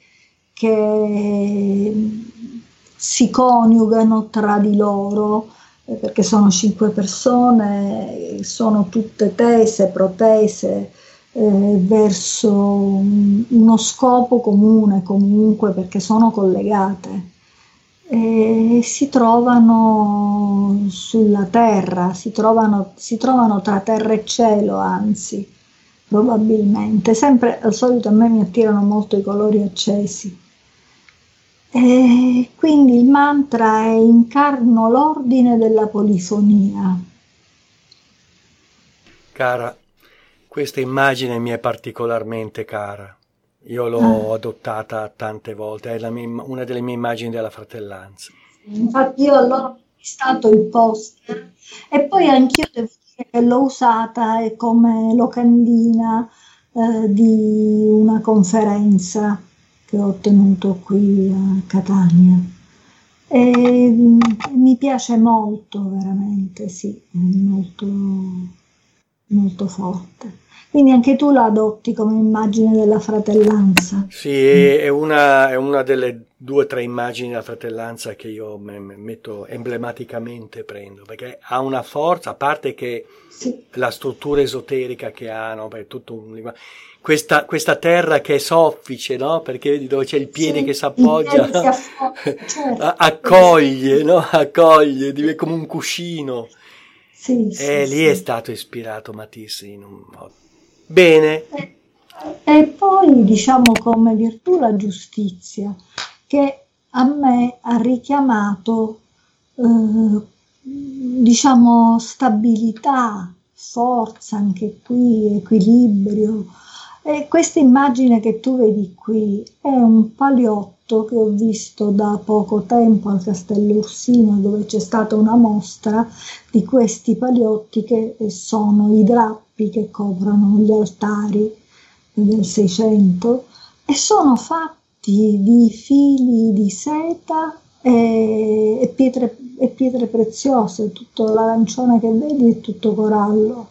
che si coniugano tra di loro, eh, perché sono cinque persone, sono tutte tese, protese, Eh, verso uno scopo comune comunque, perché sono collegate, e si trovano sulla terra, si trovano, si trovano tra terra e cielo, anzi, probabilmente. Sempre al solito a me mi attirano molto i colori accesi. E quindi il mantra è: incarno l'ordine della polifonia. Cara, questa immagine mi è particolarmente cara, io l'ho ah. adottata tante volte, è la mia, una delle mie immagini della fratellanza. Infatti io allora ho acquistato il poster e poi anch'io devo dire che l'ho usata come locandina eh, di una conferenza che ho tenuto qui a Catania. E mi piace molto, veramente, sì, molto, molto forte. Quindi anche tu la adotti come immagine della fratellanza? Sì, è una, è una delle due o tre immagini della fratellanza che io me, me metto emblematicamente, prendo, perché ha una forza, a parte che sì, la struttura esoterica che ha, no? È tutto un, questa, questa terra che è soffice, no? Perché vedi dove c'è il piede, sì, che si appoggia, no? Si affoggia, certo. accoglie, no? accoglie, diventa come un cuscino. Sì, sì, e lì sì, è stato ispirato Matisse in un modo. Bene. E, e poi diciamo come virtù la giustizia, che a me ha richiamato eh, diciamo stabilità, forza, anche qui, equilibrio. E questa immagine che tu vedi qui è un paliotto che ho visto da poco tempo al Castello Ursino, dove c'è stata una mostra di questi paliotti che sono i drappi che coprono gli altari del Seicento, e sono fatti di fili di seta e, e, pietre, e pietre preziose. Tutto l'arancione che vedi è tutto corallo.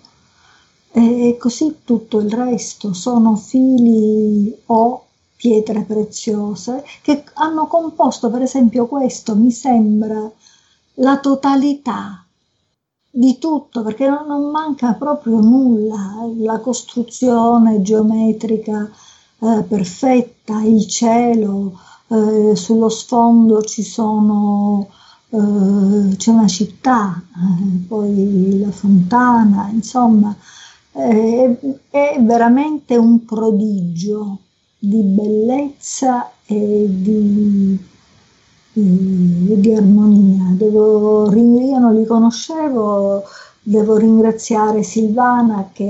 E così tutto il resto sono fili o pietre preziose che hanno composto, per esempio questo mi sembra la totalità di tutto, perché non, non manca proprio nulla, la costruzione geometrica eh, perfetta, il cielo, eh, sullo sfondo ci sono, eh, c'è una città, eh, poi la fontana, insomma. È, è veramente un prodigio di bellezza e di, di, di armonia. Devo, io non li conoscevo, devo ringraziare Silvana che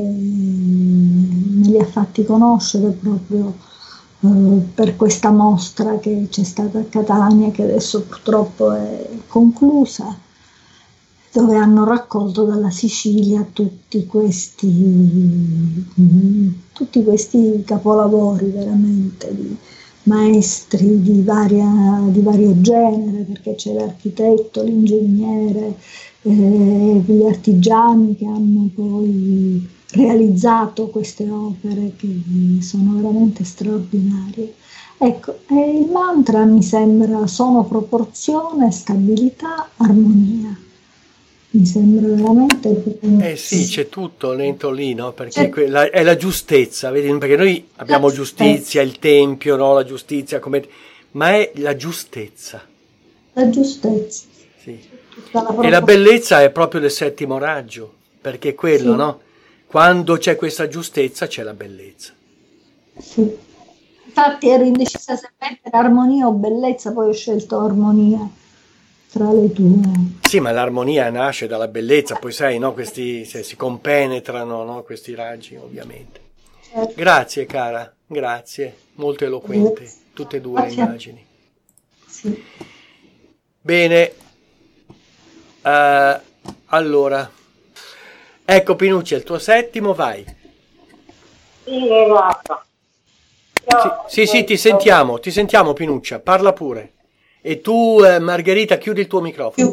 me li ha fatti conoscere proprio eh, per questa mostra che c'è stata a Catania, che adesso purtroppo è conclusa, dove hanno raccolto dalla Sicilia tutti questi, tutti questi capolavori veramente di maestri di, varia, di vario genere, perché c'è l'architetto, l'ingegnere, eh, gli artigiani che hanno poi realizzato queste opere che sono veramente straordinarie. Ecco, e il mantra mi sembra sono proporzione, stabilità, armonia. Mi sembra veramente... Eh sì, c'è tutto dentro lì, no? Perché quella è la giustezza, vedi? Perché noi abbiamo giustizia, il tempio, no? La giustizia, come... ma è la giustezza. La giustezza. Sì. La e la bellezza è proprio del settimo raggio, perché quello, sì. no? Quando c'è questa giustezza c'è la bellezza. Sì. Infatti ero indecisa se mettere armonia o bellezza, poi ho scelto armonia tra le due. Sì, ma l'armonia nasce dalla bellezza, poi sai, no? Questi se si compenetrano, no? Questi raggi, ovviamente. Certo. Grazie, cara, grazie, molto eloquente, grazie. Tutte e due grazie. Le immagini. Sì. Bene, uh, allora, ecco Pinuccia, il tuo settimo, vai. Sì, esatto. Sì, sì, sì, ti sentiamo, ti sentiamo Pinuccia, parla pure. E tu, eh, Margherita, chiudi il tuo microfono.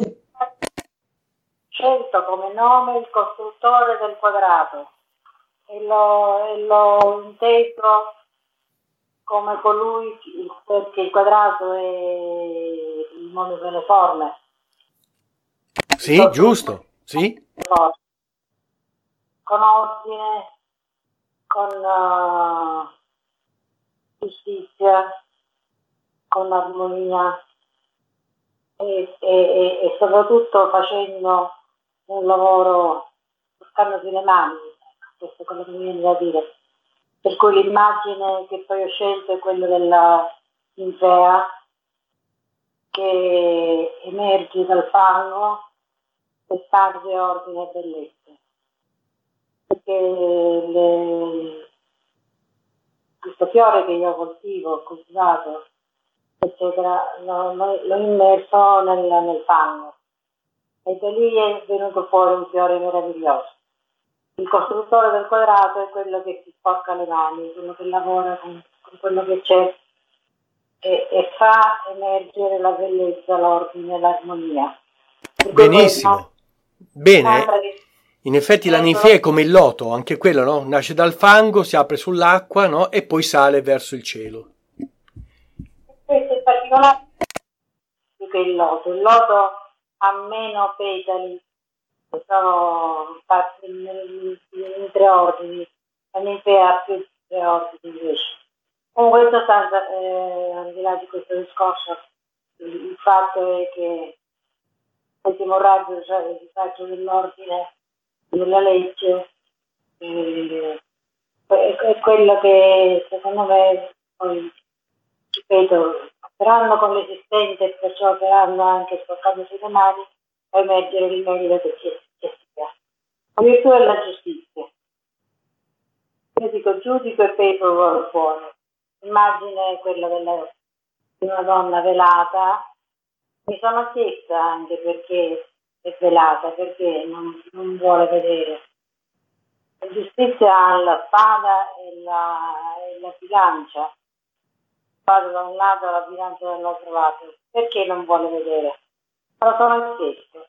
Scelto come nome il costruttore del quadrato e l'ho, e l'ho inteso come colui, perché il quadrato è il mondo delle forme. Sì, giusto, sì. Con ordine, con uh, giustizia, con armonia. E, e, e soprattutto facendo un lavoro toccandosi le mani, questo è quello che mi viene da dire. Per cui l'immagine che poi ho scelto è quella della ninfea che emerge dal fango e sparge ordine e bellezza. Perché le, questo fiore che io coltivo, ho coltivato, eccetera, l'ho, l'ho immerso nel, nel fango e da lì è venuto fuori un fiore meraviglioso. Il costruttore del quadrato è quello che si sporca le mani, quello che lavora con, con quello che c'è e, e fa emergere la bellezza, l'ordine, l'armonia. Benissimo, bene. In effetti la ninfea è come il loto, anche quello, no? Nasce dal fango, si apre sull'acqua, no? E poi sale verso il cielo. Questo è particolare che il loto. Il loto ha meno petali, sono fatti in, in tre ordini, la ninfea ha più tre ordini invece. Comunque in sostanza, eh, al di là di questo discorso, il, il fatto è che l'ultimo raggio, cioè il raggio dell'ordine, della legge, eh, è, è quello che secondo me poi, ripeto, operando con l'esistente e perciò operando anche sporcandosi le mani, può emergere il meglio che si ha. La virtù è la giustizia. Io dico giudico e peso il cuore. Immagine quella della, di una donna velata. Mi sono chiesta anche perché è velata, perché non, non vuole vedere. La giustizia ha la spada e la, e la bilancia. La spada da un lato e la bilancia dall'altro lato. Perché non vuole vedere? Me lo sono chiesto.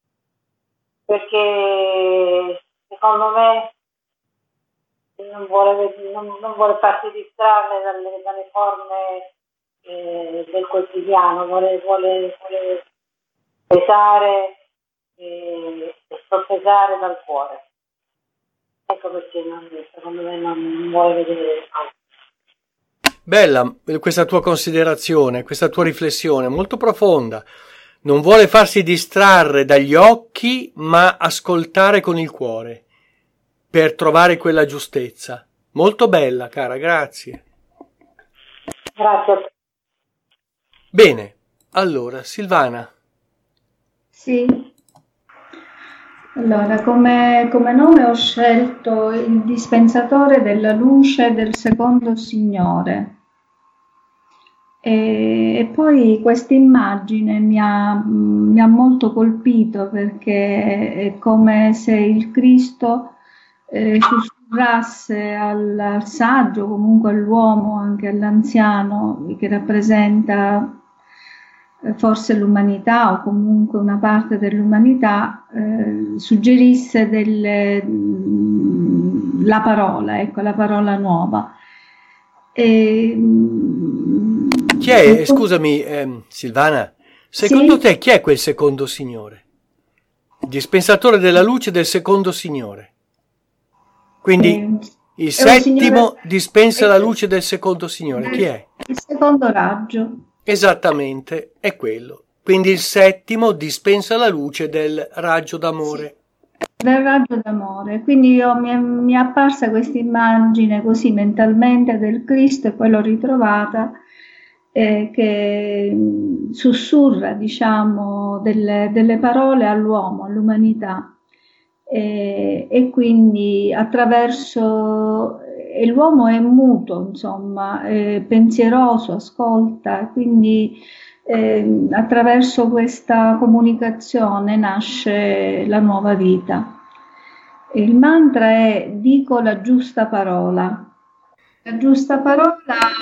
Perché secondo me non vuole, non, non vuole farsi distrarre dalle, dalle forme eh, del quotidiano, vuole, vuole, vuole pesare e eh, soppesare dal cuore. Ecco perché non, secondo me non, non vuole vedere. Bella questa tua considerazione, questa tua riflessione, molto profonda. Non vuole farsi distrarre dagli occhi, ma ascoltare con il cuore, per trovare quella giustezza. Molto bella, cara, grazie. Grazie. Bene, allora, Silvana. Sì. Allora, come, come nome ho scelto il dispensatore della luce del secondo Signore. E, e poi questa immagine mi ha, mi ha molto colpito perché è come se il Cristo eh, sussurrasse al, al saggio, comunque all'uomo, anche all'anziano, che rappresenta eh, forse l'umanità o comunque una parte dell'umanità, eh, suggerisse delle, la parola, ecco, la parola nuova. E, Chi è, scusami eh, Silvana, secondo sì? te chi è quel secondo Signore? Il dispensatore della luce del secondo Signore. Quindi Eh, il è settimo signore, dispensa è, la luce del secondo Signore. Chi è? il secondo raggio. Esattamente, è quello. Quindi il settimo dispensa la luce del raggio d'amore. Sì, del raggio d'amore. Quindi io, mi, è, mi è apparsa questa immagine così mentalmente del Cristo e poi l'ho ritrovata. Eh, che sussurra, diciamo, delle, delle parole all'uomo, all'umanità, e, e quindi attraverso, e l'uomo è muto, insomma, è pensieroso, ascolta, quindi eh, attraverso questa comunicazione nasce la nuova vita. Il mantra è dico la giusta parola. La giusta parola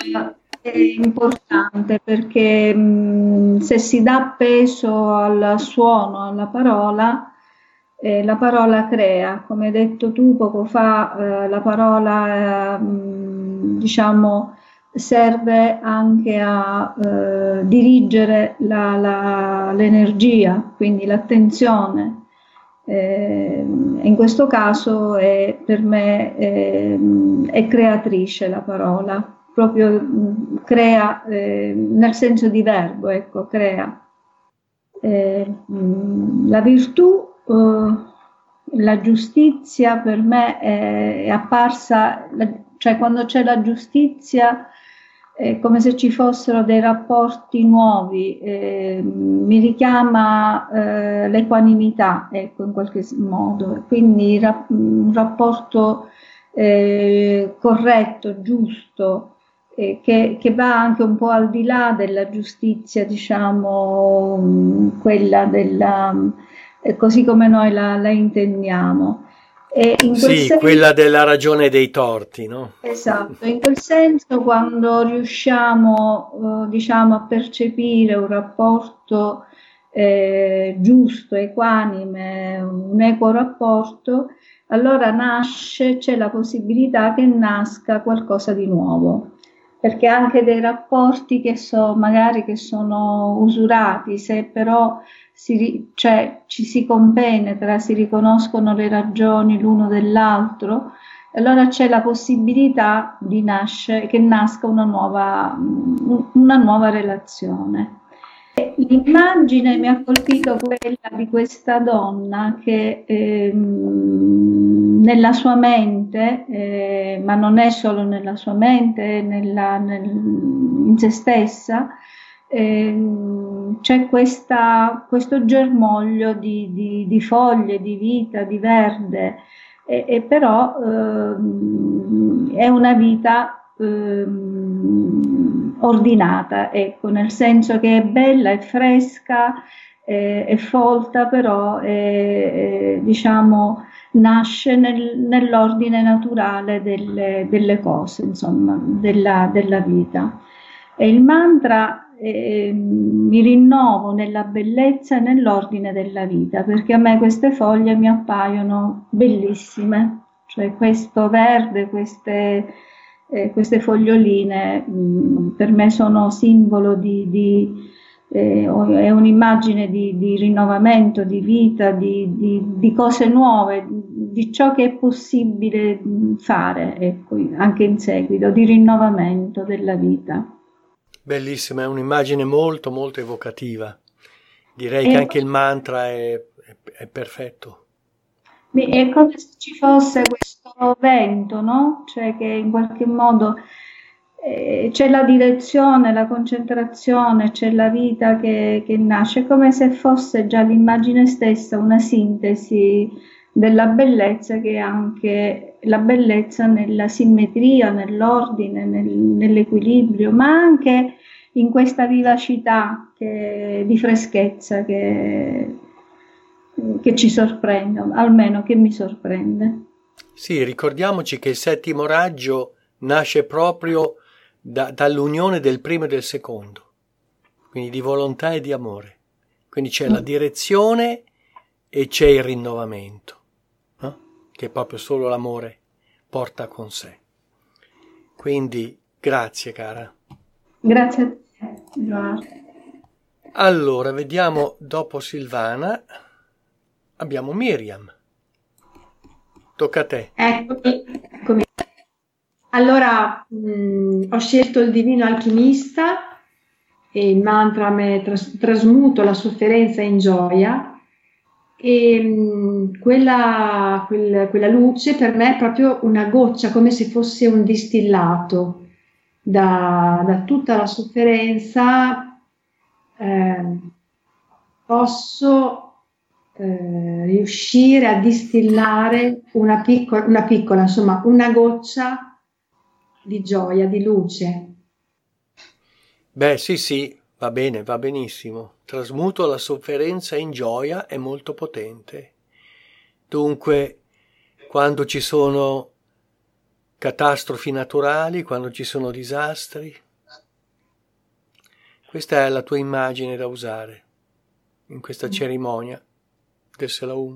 è importante perché mh, se si dà peso al suono, alla parola, eh, la parola crea. Come hai detto tu poco fa, eh, la parola eh, mh, diciamo serve anche a eh, dirigere la, la, l'energia, quindi l'attenzione. Eh, in questo caso è, per me è, è creatrice la parola. Proprio mh, crea eh, nel senso di verbo, ecco, crea. Eh, mh, la virtù, eh, la giustizia per me è, è apparsa, la, cioè quando c'è la giustizia è come se ci fossero dei rapporti nuovi, eh, mi richiama eh, l'equanimità, ecco, in qualche modo, quindi ra- un rapporto eh, corretto, giusto, eh, che, che va anche un po' al di là della giustizia, diciamo, quella della, eh, così come noi la, la intendiamo. E in quel Sì, senso, quella della ragione dei torti, no? esatto, in quel senso quando riusciamo, eh, diciamo, a percepire un rapporto eh, giusto, equanime, un equo rapporto, allora nasce, c'è la possibilità che nasca qualcosa di nuovo. Perché anche dei rapporti che so, magari che sono usurati, se però si, cioè, ci si compenetra, si riconoscono le ragioni l'uno dell'altro, allora c'è la possibilità di nascere, che nasca una nuova, una nuova relazione. E l'immagine mi ha colpito quella di questa donna che ehm, nella sua mente, eh, ma non è solo nella sua mente, nella, nel, in se stessa, ehm, c'è questa, questo germoglio di, di, di foglie, di vita, di verde, e, e però ehm, è una vita ehm, ordinata, ecco, nel senso che è bella, è fresca, è, è folta, però è, è, diciamo, nasce nel, nell'ordine naturale delle, delle cose, insomma, della, della vita. E il mantra eh, mi rinnovo nella bellezza e nell'ordine della vita, perché a me queste foglie mi appaiono bellissime, cioè questo verde, queste, eh, queste foglioline mh, per me sono simbolo di, di eh, è un'immagine di, di rinnovamento, di vita, di, di, di cose nuove, di ciò che è possibile fare, ecco, anche in seguito, di rinnovamento della vita. Bellissima, è un'immagine molto molto evocativa. Direi e che anche il mantra è, è, è perfetto. È come se ci fosse questo vento, no? Cioè che in qualche modo eh, c'è la direzione, la concentrazione, c'è la vita che, che nasce, come se fosse già l'immagine stessa una sintesi della bellezza, che è anche la bellezza nella simmetria, nell'ordine, nel, nell'equilibrio, ma anche in questa vivacità che, di freschezza che, che ci sorprende, almeno che mi sorprende. Sì, ricordiamoci che il settimo raggio nasce proprio da, dall'unione del primo e del secondo, quindi di volontà e di amore. Quindi c'è la direzione e c'è il rinnovamento, no? Che proprio solo l'amore porta con sé. Quindi grazie cara. Grazie a te, Edoardo. Allora, vediamo, dopo Silvana abbiamo Miriam. Tocca a te. Eccomi, eccomi. Allora, mh, ho scelto il Divino Alchimista e il mantra me tras- trasmuto la sofferenza in gioia, e mh, quella, quel- quella luce per me è proprio una goccia, come se fosse un distillato da, da tutta la sofferenza. eh, posso eh, riuscire a distillare una piccola, una piccola, insomma, una goccia di gioia, di luce. Beh, sì, sì, va bene, va benissimo. Trasmuto la sofferenza in gioia è molto potente. Dunque, quando ci sono catastrofi naturali, quando ci sono disastri, questa è la tua immagine da usare in questa cerimonia del Selaum.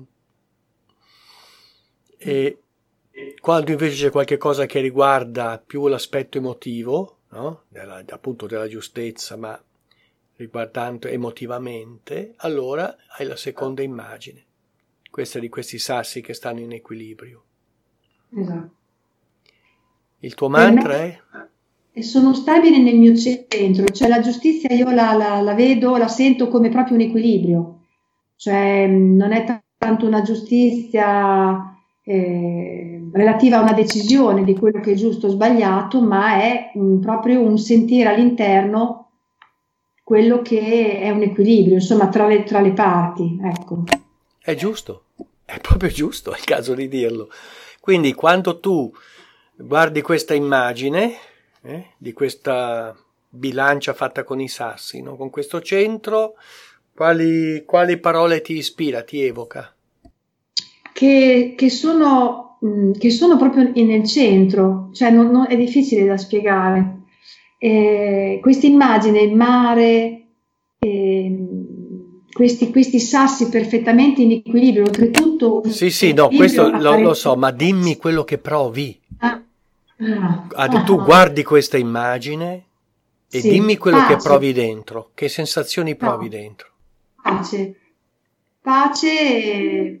E quando invece c'è qualche cosa che riguarda più l'aspetto emotivo, no? Della, appunto della giustezza, ma riguardando emotivamente, allora hai la seconda immagine, questa di questi sassi che stanno in equilibrio. Esatto. Il tuo mantra è? E sono stabile nel mio centro, cioè la giustizia io la, la, la vedo, la sento come proprio un equilibrio, cioè non è t- tanto una giustizia eh, relativa a una decisione di quello che è giusto o sbagliato, ma è mh, proprio un sentire all'interno quello che è un equilibrio, insomma, tra le, tra le parti, ecco. È giusto, è proprio giusto, è il caso di dirlo. Quindi quando tu guardi questa immagine eh, di questa bilancia fatta con i sassi, no? Con questo centro, quali, quali parole ti ispira, ti evoca? Che, che, sono, mh, che sono proprio nel centro, cioè non, non, è difficile da spiegare. Eh, questa immagine, il mare, eh, questi, questi sassi perfettamente in equilibrio, oltretutto... Sì, sì, no, questo lo, lo so, ma dimmi quello che provi. Ah, ah, ah, tu guardi questa immagine e sì, dimmi quello pace. che provi dentro, che sensazioni provi no. dentro. Pace, pace...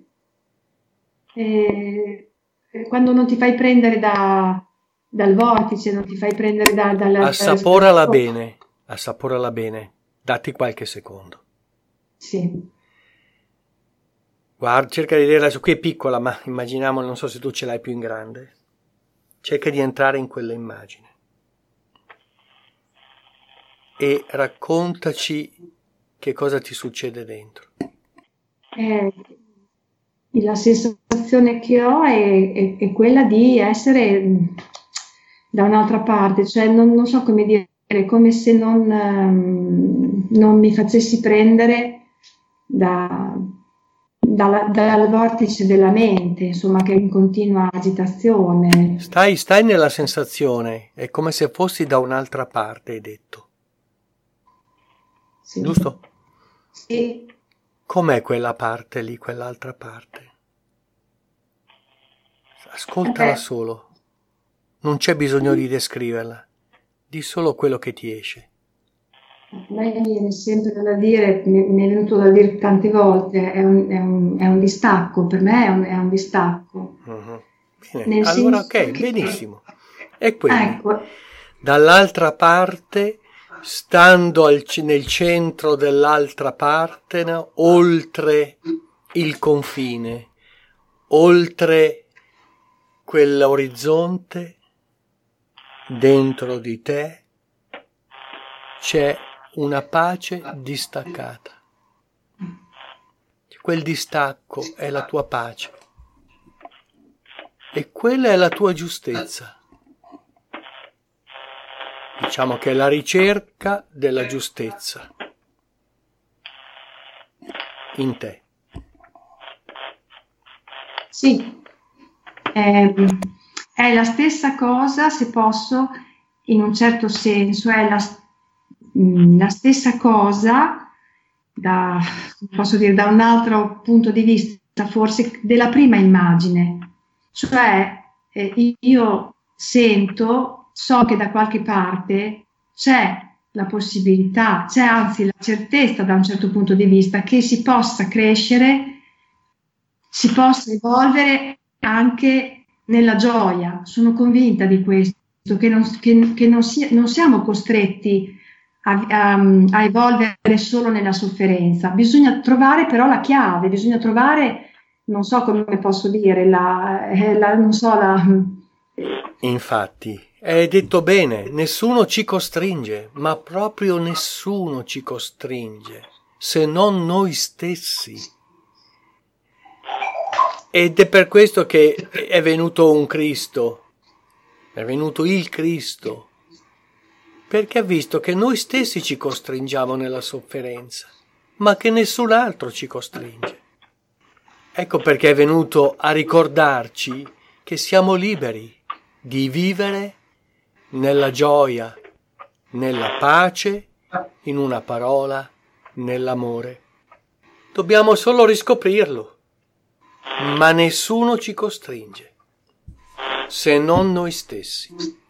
Eh, quando non ti fai prendere da, dal vortice, non ti fai prendere da, dalla... Assaporala bene, assaporala bene, datti qualche secondo. Sì. Guarda, cerca di vederla, su qui è piccola, ma immaginiamo, non so se tu ce l'hai più in grande. Cerca di entrare in quella immagine. e raccontaci che cosa ti succede dentro. Eh, la sensazione che ho è, è, è quella di essere mh, da un'altra parte, cioè non, non so come dire, è come se non, ehm, non mi facessi prendere da, dalla- dal vortice della mente, insomma, che è in continua agitazione. Stai, stai nella sensazione, è come se fossi da un'altra parte, hai detto, Sì. giusto? Sì. Com'è quella parte lì, quell'altra parte? Ascoltala Eh, solo, non c'è bisogno di descriverla, di solo quello che ti esce. A me viene sempre da dire, mi mi è venuto da dire tante volte, è un, è un- è un distacco, per me è un, è un distacco, Mhm. Bene, nel allora senso ok, che, benissimo. E quindi, ecco, dall'altra parte, stando al c- nel centro dell'altra parte, no? Oltre il confine, oltre quell'orizzonte, dentro di te c'è una pace distaccata. Quel distacco è la tua pace e quella è la tua giustezza. Diciamo che è la ricerca della giustezza in te. sì, è, è la stessa cosa, se posso, in un certo senso, è la, mh, la stessa cosa, da, posso dire, da un altro punto di vista, forse, della prima immagine. Cioè, eh, io sento, so che da qualche parte c'è la possibilità, c'è anzi la certezza da un certo punto di vista che si possa crescere, si possa evolvere anche nella gioia. Sono convinta di questo, che non, che, che non, sia, non siamo costretti a, a, a evolvere solo nella sofferenza. Bisogna trovare però la chiave, bisogna trovare, non so come posso dire, la, eh, la, non so, la, Infatti, hai detto bene, nessuno ci costringe, ma proprio nessuno ci costringe, se non noi stessi. Ed è per questo che è venuto un Cristo, è venuto il Cristo, perché ha visto che noi stessi ci costringiamo nella sofferenza, ma che nessun altro ci costringe. Ecco perché è venuto a ricordarci che siamo liberi di vivere nella gioia, nella pace, in una parola, nell'amore. Dobbiamo solo riscoprirlo, ma nessuno ci costringe, se non noi stessi.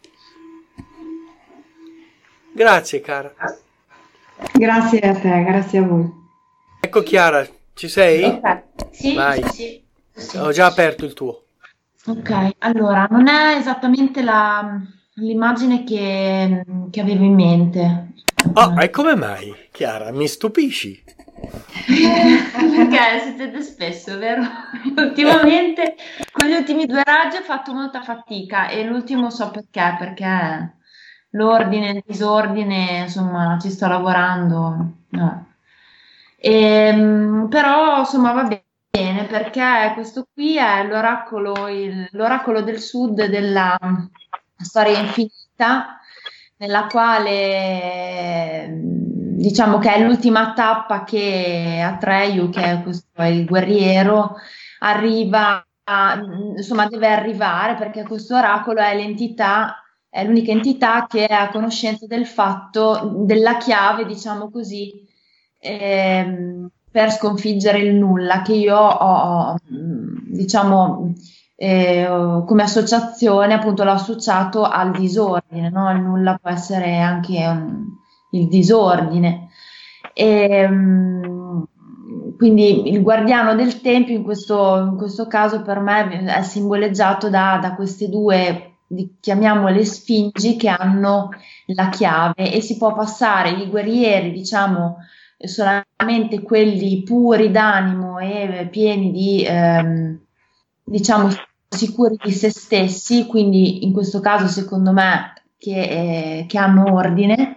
Grazie, cara. grazie a te, grazie a voi. Ecco Chiara, ci sei? Ok, sì, Vai. sì, sì, sì. Ho già aperto il tuo. Ok, allora, non è esattamente la- l'immagine che, che avevo in mente. Oh, e come mai, Chiara? Mi stupisci. Perché succede spesso, vero? Ultimamente, con gli ultimi due raggi ho fatto molta fatica e l'ultimo so perché, perché l'ordine, il disordine, insomma, ci sto lavorando. No. Ehm, però, insomma, va bene, perché questo qui è l'oracolo, il- l'oracolo del sud della storia infinita, nella quale diciamo che è l'ultima tappa che Atreyu, che è questo è il guerriero, arriva a, insomma, deve arrivare perché questo oracolo è l'entità, è l'unica entità che è a conoscenza del fatto, della chiave, diciamo così, ehm, per sconfiggere il nulla, che io ho, diciamo, eh, come associazione, appunto, l'ho associato al disordine, no? Il nulla può essere anche un, il disordine. E, mh, quindi il guardiano del tempio in questo, in questo caso per me è simboleggiato da, da queste due, di- chiamiamole sfingi, che hanno la chiave e si può passare, i guerrieri, diciamo, solamente quelli puri d'animo e pieni di, ehm, diciamo, sicuri di se stessi, quindi in questo caso secondo me che, eh, che hanno ordine,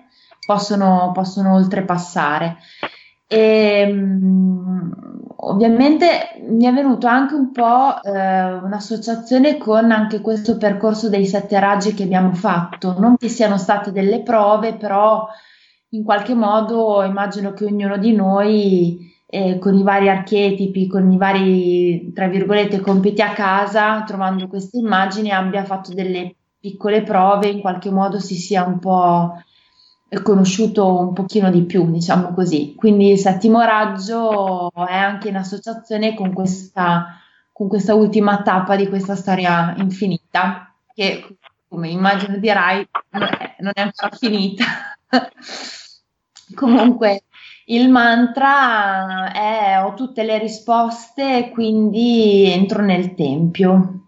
possono, possono oltrepassare. E, mh, ovviamente mi è venuto anche un po' eh, un'associazione con anche questo percorso dei sette raggi che abbiamo fatto, non che siano state delle prove, però in qualche modo immagino che ognuno di noi eh, con i vari archetipi, con i vari, tra virgolette, compiti a casa, trovando queste immagini, abbia fatto delle piccole prove, in qualche modo si sia un po' conosciuto un pochino di più, diciamo così. Quindi il settimo raggio è anche in associazione con questa, con questa ultima tappa di questa storia infinita, che come immagino dirai non è, non è ancora finita. Comunque il mantra è ho tutte le risposte, quindi entro nel tempio.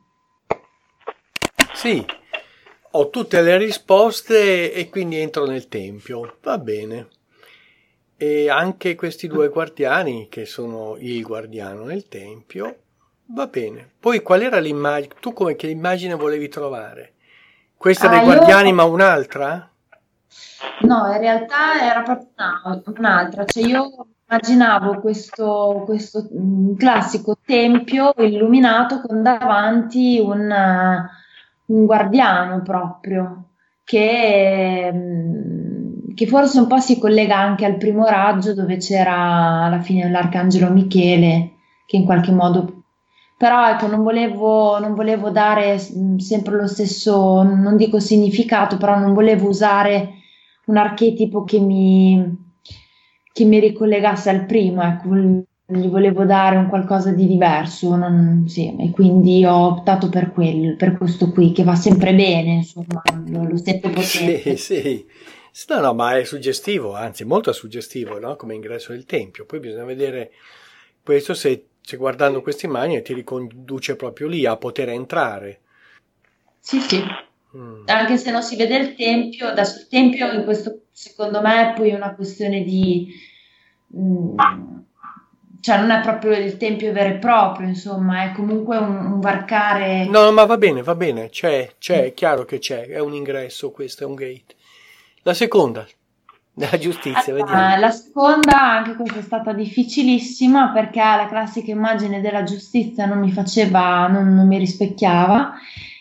Sì, ho tutte le risposte e quindi entro nel tempio. Va bene. E anche questi due guardiani, che sono il guardiano nel tempio, va bene. Poi qual era l'immagine? Tu come che immagine volevi trovare? Questa dei Ah, guardiani, io... ma un'altra? No, in realtà era proprio una- un'altra, cioè io immaginavo questo, questo mm, classico tempio illuminato con davanti un, eh, un guardiano proprio, che, mm, che forse un po' si collega anche al primo raggio dove c'era alla fine l'arcangelo Michele, che in qualche modo... Però ecco, non volevo, non volevo dare mm, sempre lo stesso, non dico significato, però non volevo usare un archetipo che mi, che mi ricollegasse al primo, ecco, gli volevo dare un qualcosa di diverso, non- sì, e quindi ho optato per quello, per questo qui, che va sempre bene, insomma, lo, lo sento Sì, potente. sì. No, no, ma è suggestivo, anzi molto suggestivo, no? Come ingresso del tempio. Poi bisogna vedere questo se, se guardando questa immagine ti riconduce proprio lì a poter entrare. Sì, sì. Mm. Anche se non si vede il tempio, adesso il tempio in questo secondo me è poi una questione di, mm, cioè non è proprio il tempio vero e proprio, insomma, è comunque un, un varcare. No, ma va bene, va bene, c'è, c'è, è chiaro che c'è, è un ingresso, questo è un gate. La seconda, della giustizia, vediamo. Ah, la seconda, anche questa è stata difficilissima perché la classica immagine della giustizia non mi faceva, non, non mi rispecchiava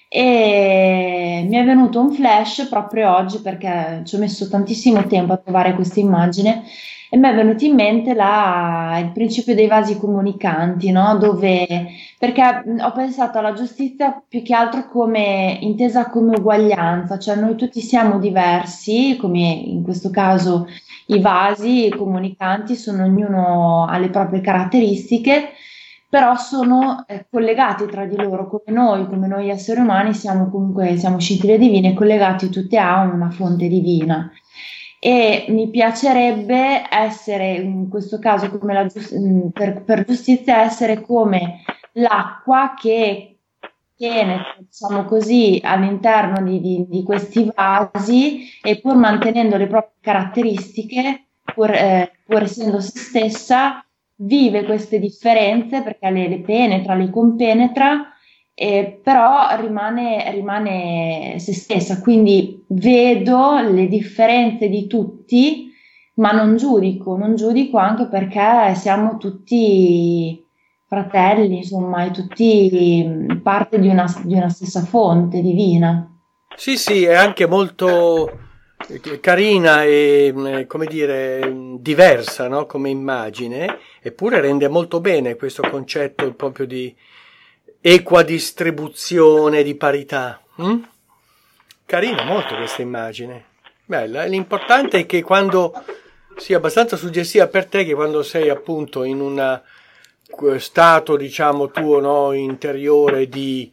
e mi è venuto un flash proprio oggi perché ci ho messo tantissimo tempo a trovare questa immagine e mi è venuto in mente la- il principio dei vasi comunicanti, no? Dove, perché mh, ho pensato alla giustizia più che altro come intesa come uguaglianza, cioè noi tutti siamo diversi, come in questo caso i vasi comunicanti sono ognuno ha le proprie caratteristiche, però sono eh, collegati tra di loro, come noi, come noi esseri umani siamo comunque siamo scintille divine, collegati tutti a una fonte divina. E mi piacerebbe essere, in questo caso, come la gius- mh, per, per giustizia, essere come l'acqua che penetra, diciamo così, all'interno di, di- di questi vasi e pur mantenendo le proprie caratteristiche, pur, eh, pur essendo se stessa, vive queste differenze perché le, le penetra, le compenetra, eh, però rimane, rimane se stessa. Quindi vedo le differenze di tutti, ma non giudico, non giudico anche perché siamo tutti fratelli, insomma, e tutti mh, parte di una, di una stessa fonte divina. Sì, sì, è anche molto eh, carina e, mh, come dire, mh, diversa, no? Come immagine, eppure rende molto bene questo concetto proprio di equa distribuzione, di parità. hm? Carina molto questa immagine, bella. E l'importante è che quando sia abbastanza suggestiva per te, che quando sei appunto in un stato, diciamo, tuo, no, interiore di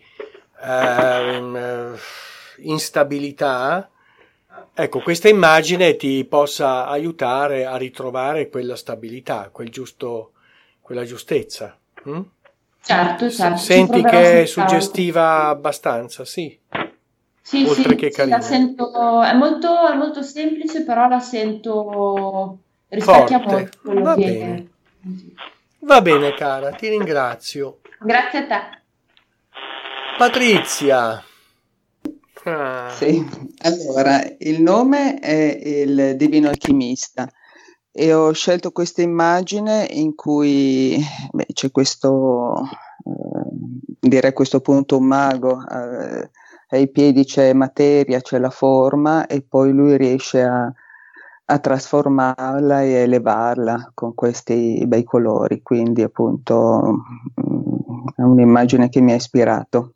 ehm, instabilità, ecco, questa immagine ti possa aiutare a ritrovare quella stabilità, quel giusto, quella giustezza. hm? Certo, S- certo, ci Senti proverò che è senz'altro. suggestiva abbastanza, sì, Sì, oltre sì, che sì, la carina. sento, è molto, è molto semplice, però la sento, rispecchia Forte, molto quello va bene. che... Va bene, cara, ti ringrazio. Grazie a te. Patrizia, Ah. Sì, allora il nome è il Divino Alchimista e ho scelto questa immagine in cui beh, c'è questo, eh, direi a questo punto un mago, eh, ai piedi c'è materia, c'è la forma e poi lui riesce a, a trasformarla e a elevarla con questi bei colori, quindi appunto mh, è un'immagine che mi ha ispirato.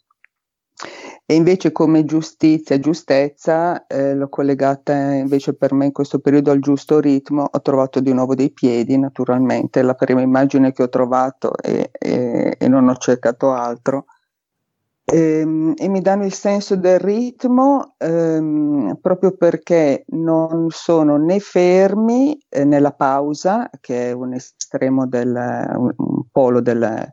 E invece come giustizia, giustezza, eh, l'ho collegata invece per me in questo periodo al giusto ritmo, ho trovato di nuovo dei piedi, naturalmente, la prima immagine che ho trovato e, e, e non ho cercato altro. E, e mi danno il senso del ritmo ehm, proprio perché non sono né fermi eh, nella pausa, che è un estremo del, un, un polo del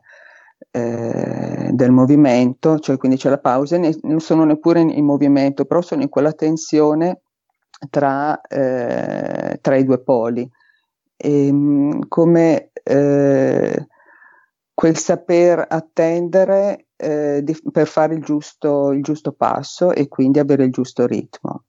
Eh, del movimento, cioè quindi c'è la pausa, e non sono neppure in, in movimento, però sono in quella tensione tra, eh, tra i due poli, e, mh, come eh, quel saper attendere eh, di, per fare il giusto, il giusto passo e quindi avere il giusto ritmo.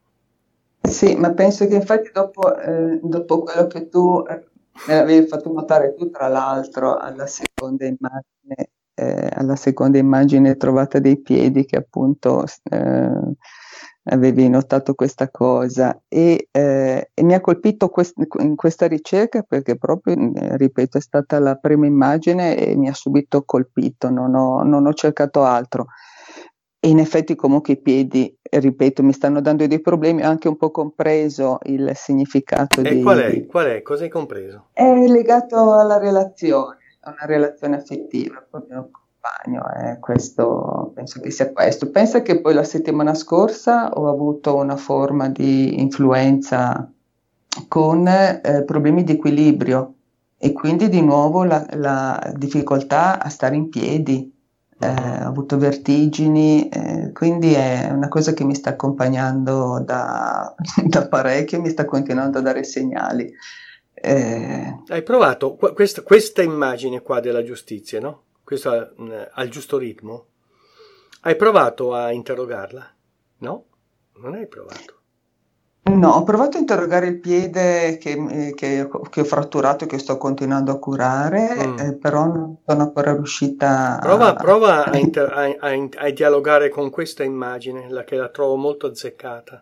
Sì, ma penso che infatti dopo, eh, dopo quello che tu me l'avevi fatto notare tu, tra l'altro, alla seconda immagine, eh, alla seconda immagine trovata dei piedi, che appunto eh, avevi notato questa cosa, e, eh, e mi ha colpito quest- in questa ricerca perché proprio, eh, ripeto, è stata la prima immagine e mi ha subito colpito, non ho, non ho cercato altro. E in effetti comunque i piedi, ripeto, mi stanno dando dei problemi, ho anche un po' compreso il significato E di... qual è? Qual è? Cosa hai compreso? È legato alla relazione, a una relazione affettiva con il mio compagno, eh, questo, penso che sia questo. Pensa che poi la settimana scorsa ho avuto una forma di influenza con eh, problemi di equilibrio e quindi di nuovo la, la difficoltà a stare in piedi. Eh, ho avuto vertigini, eh, quindi è una cosa che mi sta accompagnando da, da parecchio, mi sta continuando a dare segnali. Eh... Hai provato questa, questa immagine qua della giustizia, no? Questa mh, al giusto ritmo? Hai provato a interrogarla? No? Non hai provato. No, ho provato a interrogare il piede che, che, che ho fratturato e che sto continuando a curare, mm. eh, però non sono ancora riuscita a... Prova, prova a, inter- a, a, a dialogare con questa immagine, la che la trovo molto azzeccata.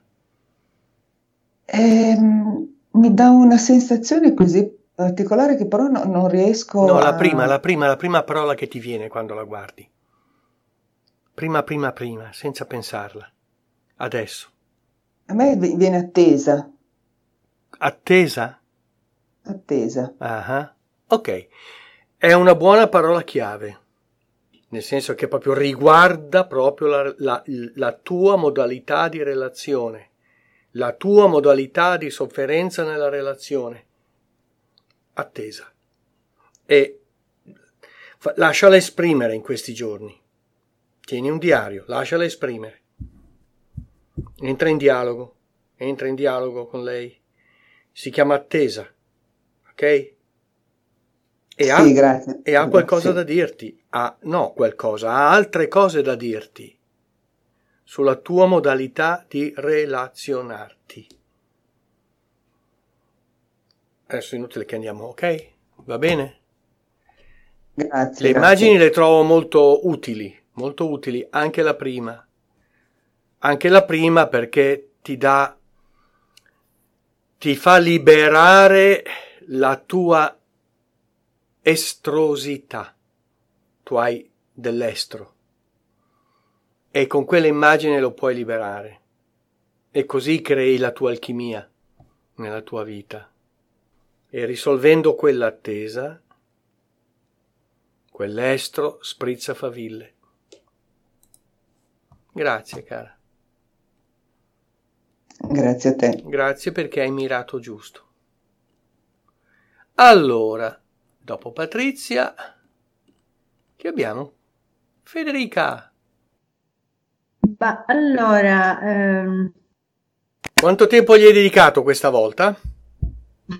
Eh, mi dà una sensazione così particolare che però no, non riesco no, a... la prima, la prima, la prima parola che ti viene quando la guardi. Prima, prima, prima, senza pensarla. Adesso. A me viene attesa. Attesa? Attesa. Ah, ok. È una buona parola chiave, nel senso che proprio riguarda proprio la, la, la tua modalità di relazione, la tua modalità di sofferenza nella relazione. Attesa. E fa, lasciala esprimere in questi giorni. Tieni un diario, lasciala esprimere. Entra in dialogo, entra in dialogo con lei. Si chiama attesa, ok? E sì, ha, grazie. E ha qualcosa sì. da dirti. Ha, no, qualcosa, ha altre cose da dirti sulla tua modalità di relazionarti. Adesso è inutile che andiamo, ok? Va bene? Grazie. Le grazie. immagini le trovo molto utili, molto utili, anche la prima. Anche la prima perché ti dà, ti fa liberare la tua estrosità. Tu hai dell'estro e con quell'immagine lo puoi liberare e così crei la tua alchimia nella tua vita e risolvendo quell'attesa, quell'estro sprizza faville. Grazie cara. Grazie a te. Grazie perché hai mirato giusto. Allora, dopo Patrizia, che abbiamo? Federica. Bah, allora... Ehm... Quanto tempo gli hai dedicato questa volta? No,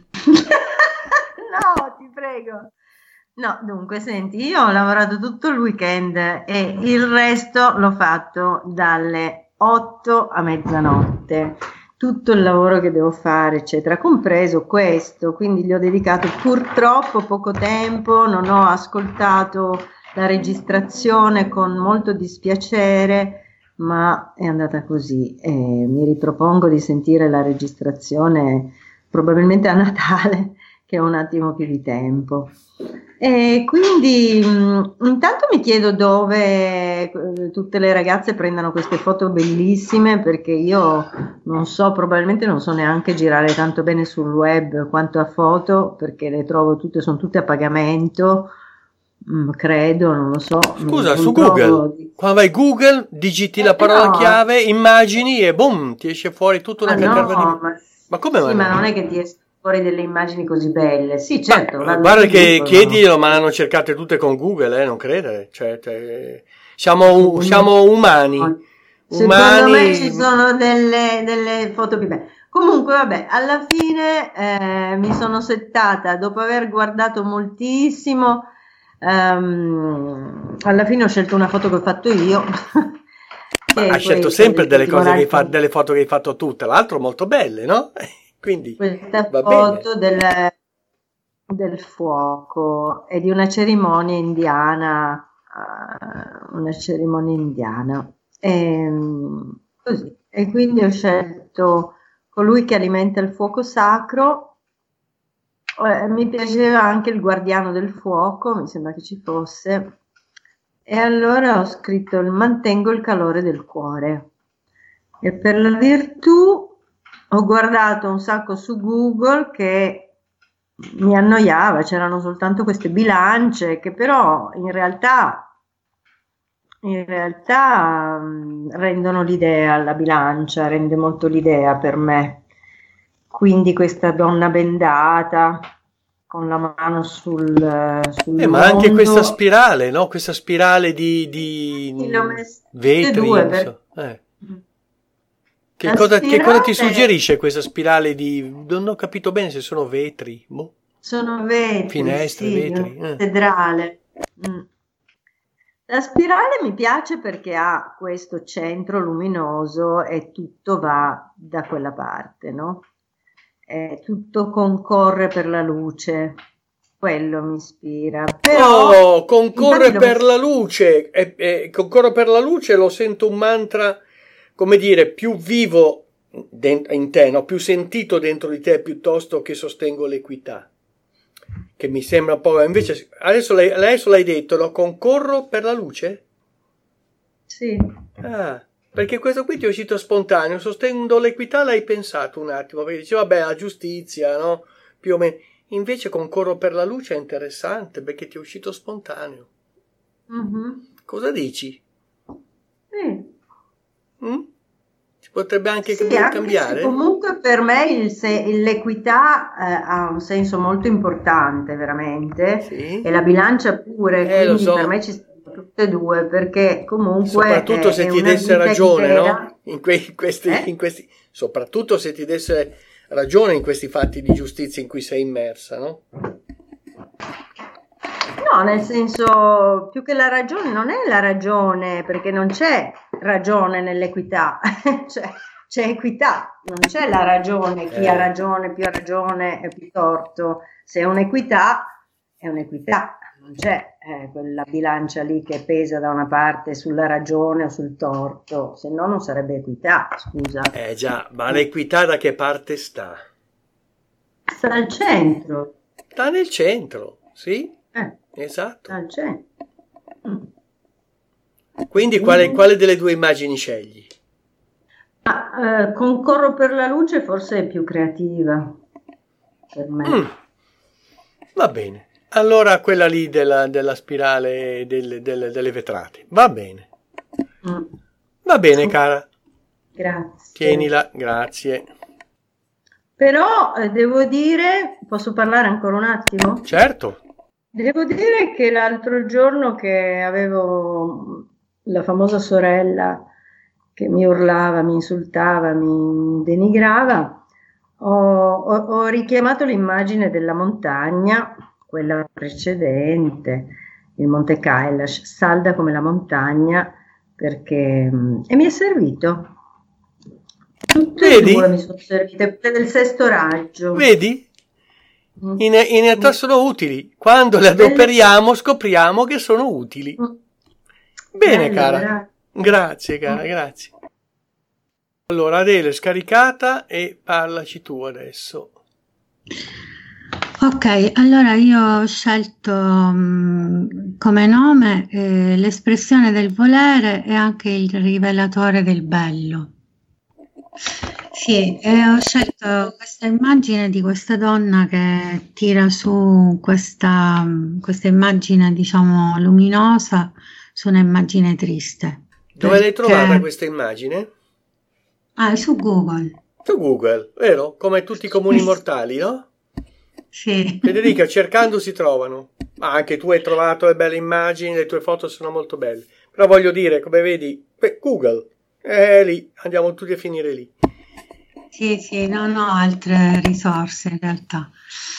ti prego. No, dunque, senti, io ho lavorato tutto il weekend e il resto l'ho fatto dalle otto a mezzanotte. Tutto il lavoro che devo fare, eccetera, compreso questo, quindi gli ho dedicato purtroppo poco tempo, non ho ascoltato la registrazione con molto dispiacere, ma è andata così e mi ripropongo di sentire la registrazione probabilmente a Natale, che ho un attimo più di tempo. E quindi mh, intanto mi chiedo dove eh, tutte le ragazze prendano queste foto bellissime, perché io non so, probabilmente non so neanche girare tanto bene sul web quanto a foto, perché le trovo tutte, sono tutte a pagamento, mh, credo, non lo so. Scusa, non su trovo- Google, quando vai Google, digiti Eh, la parola no. chiave, immagini e boom, ti esce fuori tutta una Ma no, caterva di... ma, Ma come sì, ma ma no? non è che ti escono fuori delle immagini così belle. Sì, certo. Ma, vanno guarda su che Google, chiediglielo, ma l'hanno cercate tutte con Google, eh, non credere. Cioè, te- siamo, u- no? siamo umani. Secondo Umani. me ci sono delle, delle foto più belle. Comunque, vabbè, alla fine eh, mi sono settata dopo aver guardato moltissimo. ehm, alla fine ho scelto una foto che ho fatto io. Ma che è hai scelto questa sempre di delle Ultimo cose che hai fatto, Raggio. delle foto che hai fatto tu, tra l'altro molto belle, no? Quindi Questa va bene. foto del, del fuoco e di una cerimonia indiana, eh, una cerimonia indiana. E, così. E quindi ho scelto colui che alimenta il fuoco sacro. Eh, mi piaceva anche il guardiano del fuoco, mi sembra che ci fosse. E allora ho scritto il mantengo il calore del cuore. E per la virtù ho guardato un sacco su Google che mi annoiava, c'erano soltanto queste bilance che però in realtà, in realtà mh, rendono l'idea, la bilancia rende molto l'idea per me. Quindi questa donna bendata con la mano sul, sul Eh, ma anche mondo. questa spirale, no? Questa spirale di, di Sì, le ho messe vetri. due non per- so. Eh. Che La cosa, che cosa ti spirale- suggerisce questa spirale di... Non ho capito bene se sono vetri. Boh. Sono vetri, Finestre, sì, di vetri, una eh. cattedrale. Mm. La spirale mi piace perché ha questo centro luminoso e tutto va da quella parte, no? Eh, tutto concorre per la luce, quello mi ispira. Però, Oh, concorre infatti l'ho per messo- la luce. E, e concorre per la luce, lo sento un mantra, come dire, più vivo dent- in te, no? Più sentito dentro di te piuttosto che sostengo l'equità. Che mi sembra un po'. Invece, adesso l'hai, adesso l'hai detto, no? Concorro per la luce? Sì. Ah, perché questo qui ti è uscito spontaneo. Sostenendo l'equità l'hai pensato un attimo, perché dicevo, vabbè, la giustizia, no? Più o meno. Invece concorro per la luce è interessante perché ti è uscito spontaneo. Mhm. Cosa dici? Sì. Mm? Si potrebbe anche Sì, cam- anche cambiare? se comunque per me il se- l'equità eh, ha un senso molto importante, veramente, Sì. e la bilancia pure, Eh, lo quindi so. per me ci sono tutte e due, perché comunque Soprattutto è, se è ti una desse vita ragione, intera. no? In, que- in questi, Eh? in questi, soprattutto se ti desse ragione in questi fatti di giustizia in cui sei immersa, no? No, nel senso, più che la ragione, non è la ragione, perché non c'è ragione nell'equità, cioè, c'è equità, non c'è la ragione, chi Eh. ha ragione, più ha ragione e più torto. Se è un'equità, è un'equità, non c'è eh, quella bilancia lì che pesa da una parte sulla ragione o sul torto, se no non sarebbe equità, scusa. Eh già, ma l'equità da che parte sta? Sta al centro, Sta nel centro, sì? eh, Esatto. sta al centro. Mm. Quindi quale, quale delle due immagini scegli? Ma, eh, concorro per la luce forse è più creativa per me. Mm. Va bene. Allora quella lì della, della spirale delle, delle, delle vetrate. Va bene. Mm. Va bene, cara. Grazie. Tienila, grazie. Però eh, devo dire, posso parlare ancora un attimo? Certo. Devo dire che l'altro giorno che avevo la famosa sorella che mi urlava, mi insultava, mi, mi denigrava, ho, ho, ho richiamato l'immagine della montagna, quella precedente, il Monte Kailash, salda come la montagna, perché e mi è servito. Tutte Vedi? e due mi sono servite, quelle del sesto raggio. Vedi? Mm. In, in realtà sono utili. Quando le adoperiamo scopriamo che sono utili. Mm. Bene, Bello, cara. grazie. Grazie, cara, grazie. Allora, Adele, scaricata e parlaci tu adesso. Ok, allora io ho scelto mh, come nome eh, l'espressione del volere e anche il rivelatore del bello. Sì, e ho scelto questa immagine di questa donna che tira su questa, questa immagine, diciamo, luminosa su un'immagine triste. Dove l'hai Perché- trovata questa immagine? Ah, su Google. Su Google, vero? Come tutti i comuni mortali, no? Sì. Federica, cercando si trovano. Ma anche tu hai trovato le belle immagini, le tue foto sono molto belle. Però voglio dire, come vedi, beh, Google, è lì, andiamo tutti a finire lì. Sì, sì, non ho altre risorse in realtà.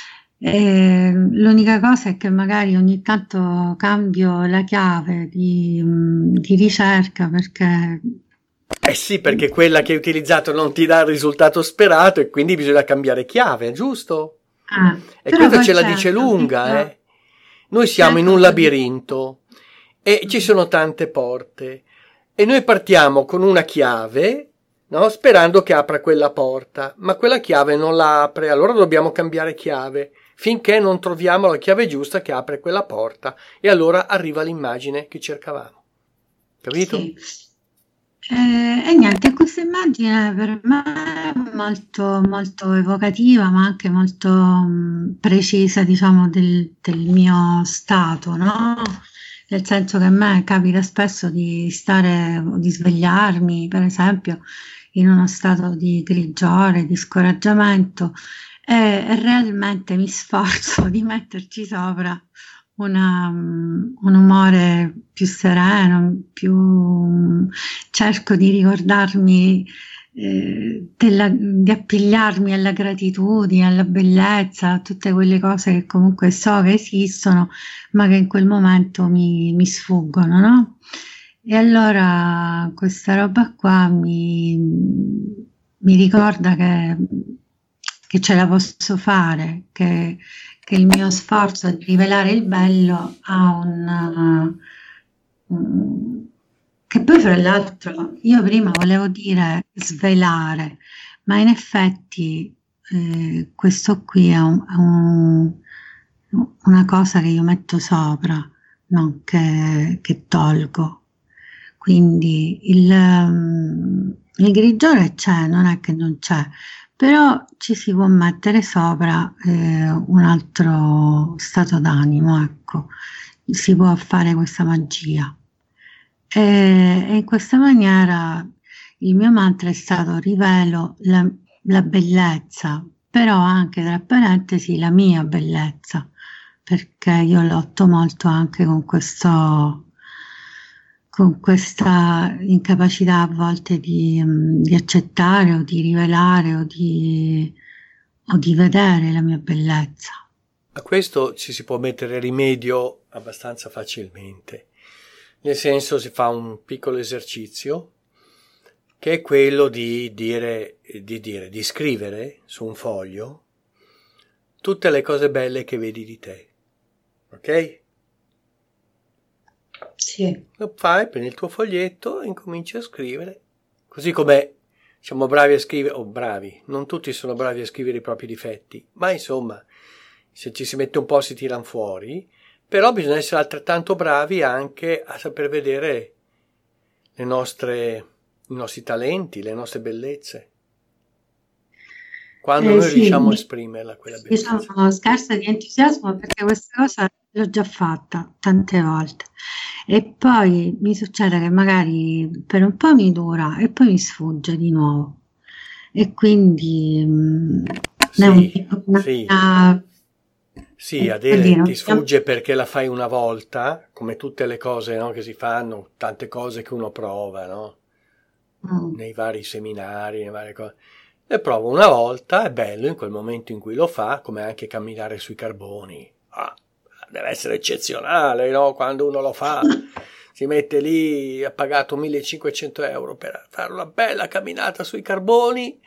Eh, l'unica cosa è che magari ogni tanto cambio la chiave di, mm, di ricerca perché Eh sì, perché quella che hai utilizzato non ti dà il risultato sperato e quindi bisogna cambiare chiave, giusto? ah, E però questa poi ce la certo, dice lunga, no, eh. Noi siamo in certo, un labirinto e ci sono tante porte e noi partiamo con una chiave, no? Sperando che apra quella porta, ma quella chiave non la apre, allora dobbiamo cambiare chiave finché non troviamo la chiave giusta che apre quella porta e allora arriva l'immagine che cercavamo. Capito? sì. Eh, e niente, questa immagine per me è molto, molto evocativa, ma anche molto mh, precisa, diciamo, del, del mio stato, no? Nel senso che a me capita spesso di stare, di svegliarmi, per esempio, in uno stato di grigiore, di scoraggiamento, e, e realmente mi sforzo di metterci sopra una, um, un umore più sereno, più cerco di ricordarmi eh, della, di appigliarmi alla gratitudine, alla bellezza, a tutte quelle cose che comunque so che esistono, ma che in quel momento mi, mi sfuggono, no? E allora questa roba qua mi, mi ricorda che, che ce la posso fare, che che il mio sforzo di rivelare il bello ha un... uh, che poi fra l'altro io prima volevo dire svelare, ma in effetti eh, questo qui è, un, è un, una cosa che io metto sopra, non che, che tolgo. Quindi il, um, il grigiore c'è, non è che non c'è, però ci si può mettere sopra eh, un altro stato d'animo, ecco, si può fare questa magia. E, e in questa maniera il mio mantra è stato rivelo la, la bellezza, però anche tra parentesi la mia bellezza, perché io lotto molto anche con questo... con questa incapacità a volte di, di accettare o di rivelare o di, o di vedere la mia bellezza. A questo ci si può mettere rimedio abbastanza facilmente, nel senso si fa un piccolo esercizio che è quello di dire, di dire, di scrivere su un foglio tutte le cose belle che vedi di te, ok? Sì. Lo fai, prendi il tuo foglietto e incominci a scrivere, così come siamo bravi a scrivere, o oh, bravi, non tutti sono bravi a scrivere i propri difetti, ma insomma, se ci si mette un po' si tirano fuori, però bisogna essere altrettanto bravi anche a saper vedere le nostre, i nostri talenti, le nostre bellezze. Quando Eh, noi sì, riusciamo a mi- esprimerla, quella bellezza. Io sono scarsa di entusiasmo perché questa cosa l'ho già fatta tante volte e poi mi succede che magari per un po' mi dura e poi mi sfugge di nuovo e quindi mm, è Sì, un- una, sì. una- Sì, eh, Adele, oddio, non ti si chiama- sfugge perché la fai una volta, come tutte le cose, no, che si fanno, tante cose che uno prova, no? Mm. Nei vari seminari, nei varie cose. Le provo una volta, è bello in quel momento in cui lo fa, come anche camminare sui carboni. Ah, deve essere eccezionale, no? Quando uno lo fa, si mette lì, ha pagato millecinquecento euro per fare una bella camminata sui carboni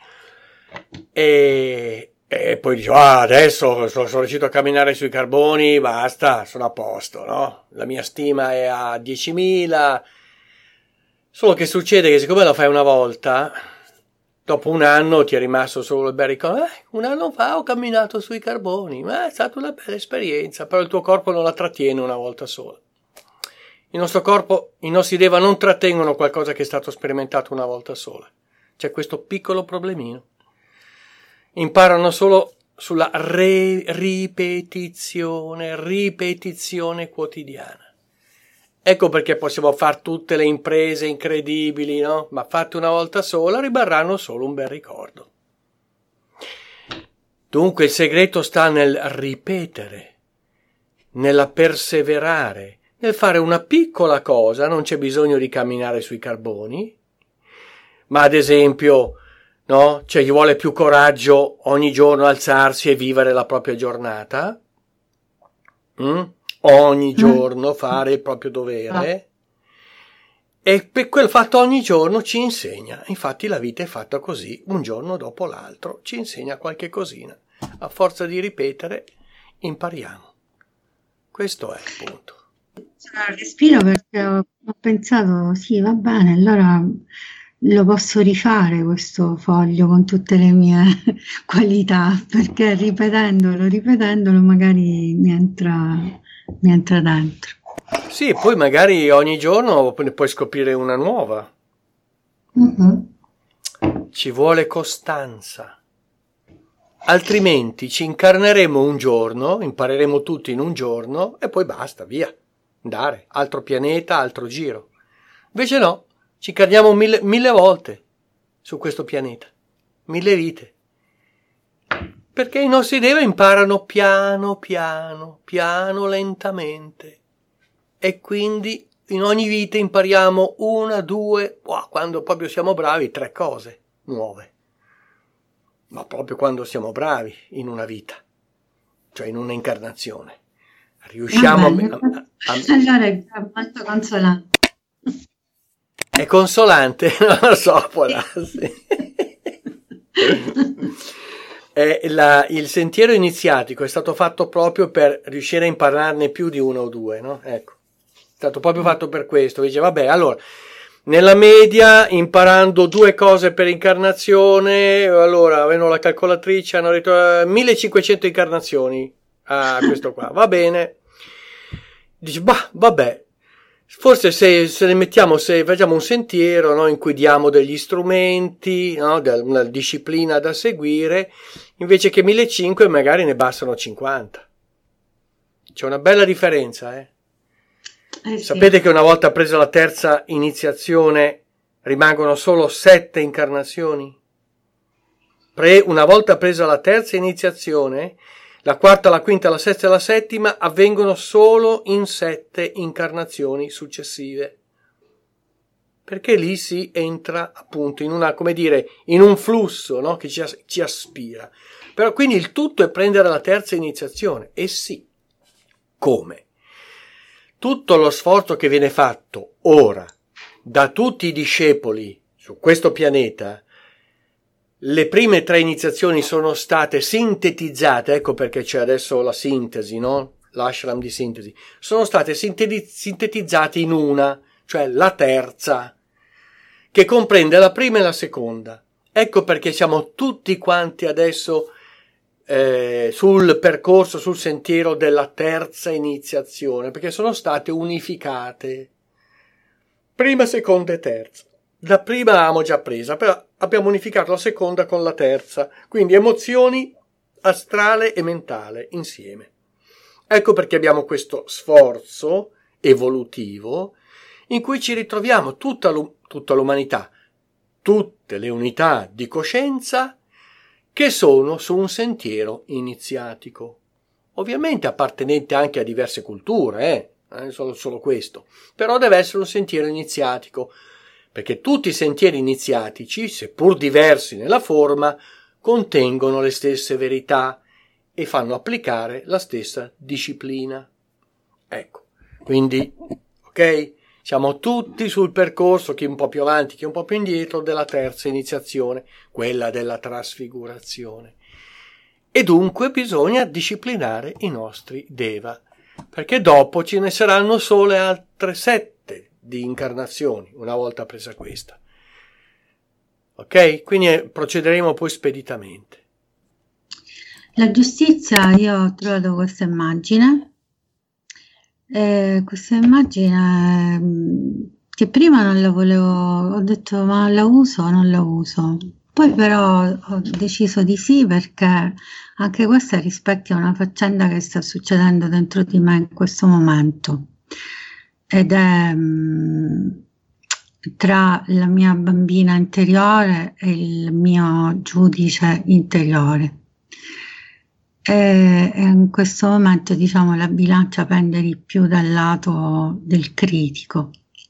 e, e poi dice, ah, adesso sono, sono riuscito a camminare sui carboni, basta, sono a posto, no? La mia stima è a diecimila, solo che succede che siccome lo fai una volta, dopo un anno ti è rimasto solo il bel ricordo, eh, un anno fa ho camminato sui carboni, ma è stata una bella esperienza, però il tuo corpo non la trattiene una volta sola. Il nostro corpo, i nostri deva non trattengono qualcosa che è stato sperimentato una volta sola. C'è questo piccolo problemino. Imparano solo sulla re- ripetizione, ripetizione quotidiana. Ecco perché possiamo fare tutte le imprese incredibili, no? Ma fatte una volta sola rimarranno solo un bel ricordo. Dunque il segreto sta nel ripetere, nella perseverare, nel fare una piccola cosa, non c'è bisogno di camminare sui carboni, ma ad esempio, no? Cioè gli vuole più coraggio ogni giorno alzarsi e vivere la propria giornata. Mm? Ogni giorno fare il proprio dovere, e per quel fatto ogni giorno ci insegna. Infatti la vita è fatta così, un giorno dopo l'altro ci insegna qualche cosina, a forza di ripetere impariamo. Questo è il punto. Respiro perché ho, ho pensato sì, va bene, allora lo posso rifare questo foglio con tutte le mie qualità, perché ripetendolo ripetendolo magari mi entra mi entra dentro. Sì, poi magari ogni giorno ne puoi scoprire una nuova. Mm-hmm. Ci vuole costanza. Altrimenti ci incarneremo un giorno, impareremo tutto in un giorno e poi basta, via. Andare, altro pianeta, altro giro. Invece no, ci incarniamo mille, mille volte su questo pianeta. Mille vite. Perché i nostri deva imparano piano, piano, piano, lentamente. E quindi in ogni vita impariamo una, due, wow, quando proprio siamo bravi, tre cose nuove. Ma proprio quando siamo bravi in una vita, cioè in una incarnazione. Riusciamo Vabbè, a, a, a... Allora è molto consolante. È consolante? Non lo so, può darsi. Eh, la, il sentiero iniziatico è stato fatto proprio per riuscire a impararne più di uno o due, no? Ecco, è stato proprio fatto per questo. Dice, vabbè, allora, nella media, imparando due cose per incarnazione, allora, avevano la calcolatrice, hanno detto eh, millecinquecento incarnazioni a questo qua, va bene. Dice, bah, vabbè. Forse se, se ne mettiamo, se facciamo un sentiero, no, in cui diamo degli strumenti, no, una disciplina da seguire, invece che millecinquecento magari ne bastano cinquanta. C'è una bella differenza, eh? Eh sì. Sapete che una volta presa la terza iniziazione rimangono solo sette incarnazioni? Pre, una volta presa la terza iniziazione, la quarta, la quinta, la sesta e la settima avvengono solo in sette incarnazioni successive. Perché lì si entra appunto in una, come dire, in un flusso, no? Che ci, ci aspira. Però quindi il tutto è prendere la terza iniziazione. E sì, come? Tutto lo sforzo che viene fatto ora da tutti i discepoli su questo pianeta, le prime tre iniziazioni sono state sintetizzate, ecco perché c'è adesso la sintesi, no? L'ashram di sintesi. Sono state sintetizzate in una, cioè la terza, che comprende la prima e la seconda. Ecco perché siamo tutti quanti adesso eh, sul percorso, sul sentiero della terza iniziazione, perché sono state unificate. Prima, seconda e terza. La prima l'abbiamo già presa, però abbiamo unificato la seconda con la terza, quindi emozioni astrale e mentale insieme. Ecco perché abbiamo questo sforzo evolutivo in cui ci ritroviamo tutta, l'um- tutta l'umanità, tutte le unità di coscienza che sono su un sentiero iniziatico. Ovviamente appartenente anche a diverse culture, eh, eh solo, solo questo, però deve essere un sentiero iniziatico, perché tutti i sentieri iniziatici, seppur diversi nella forma, contengono le stesse verità e fanno applicare la stessa disciplina. Ecco, quindi, ok? Siamo tutti sul percorso, chi un po' più avanti, chi un po' più indietro, della terza iniziazione, quella della trasfigurazione. E dunque bisogna disciplinare i nostri deva, perché dopo ce ne saranno sole altre sette di incarnazioni, una volta presa questa. Ok? Quindi procederemo poi speditamente. La giustizia, io ho trovato questa immagine. Eh, questa immagine mh, che prima non la volevo, ho detto ma la uso o non la uso, poi però ho deciso di sì, perché anche questa rispecchia una faccenda che sta succedendo dentro di me in questo momento, ed è mh, tra la mia bambina interiore e il mio giudice interiore. E in questo momento, diciamo, la bilancia pende di più dal lato del critico.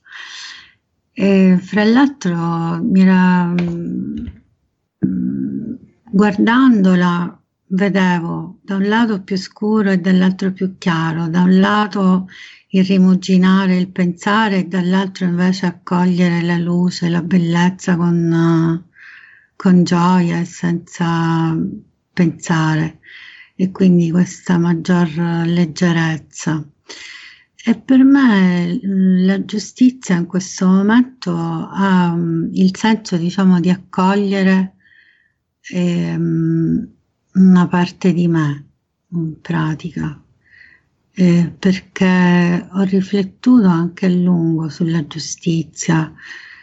E fra l'altro mi era, mh, guardandola vedevo da un lato più scuro e dall'altro più chiaro, da un lato il rimuginare, il pensare, e dall'altro invece accogliere la luce, la bellezza con, con gioia e senza pensare. E quindi questa maggior leggerezza. E per me la giustizia in questo momento ha um, il senso, diciamo, di accogliere um, una parte di me, in pratica, eh, perché ho riflettuto anche a lungo sulla giustizia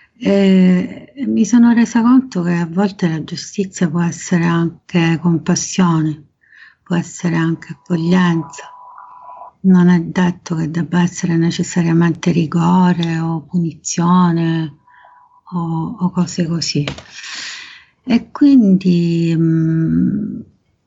e, e mi sono resa conto che a volte la giustizia può essere anche compassione, può essere anche accoglienza, non è detto che debba essere necessariamente rigore o punizione o, o cose così. E quindi mh,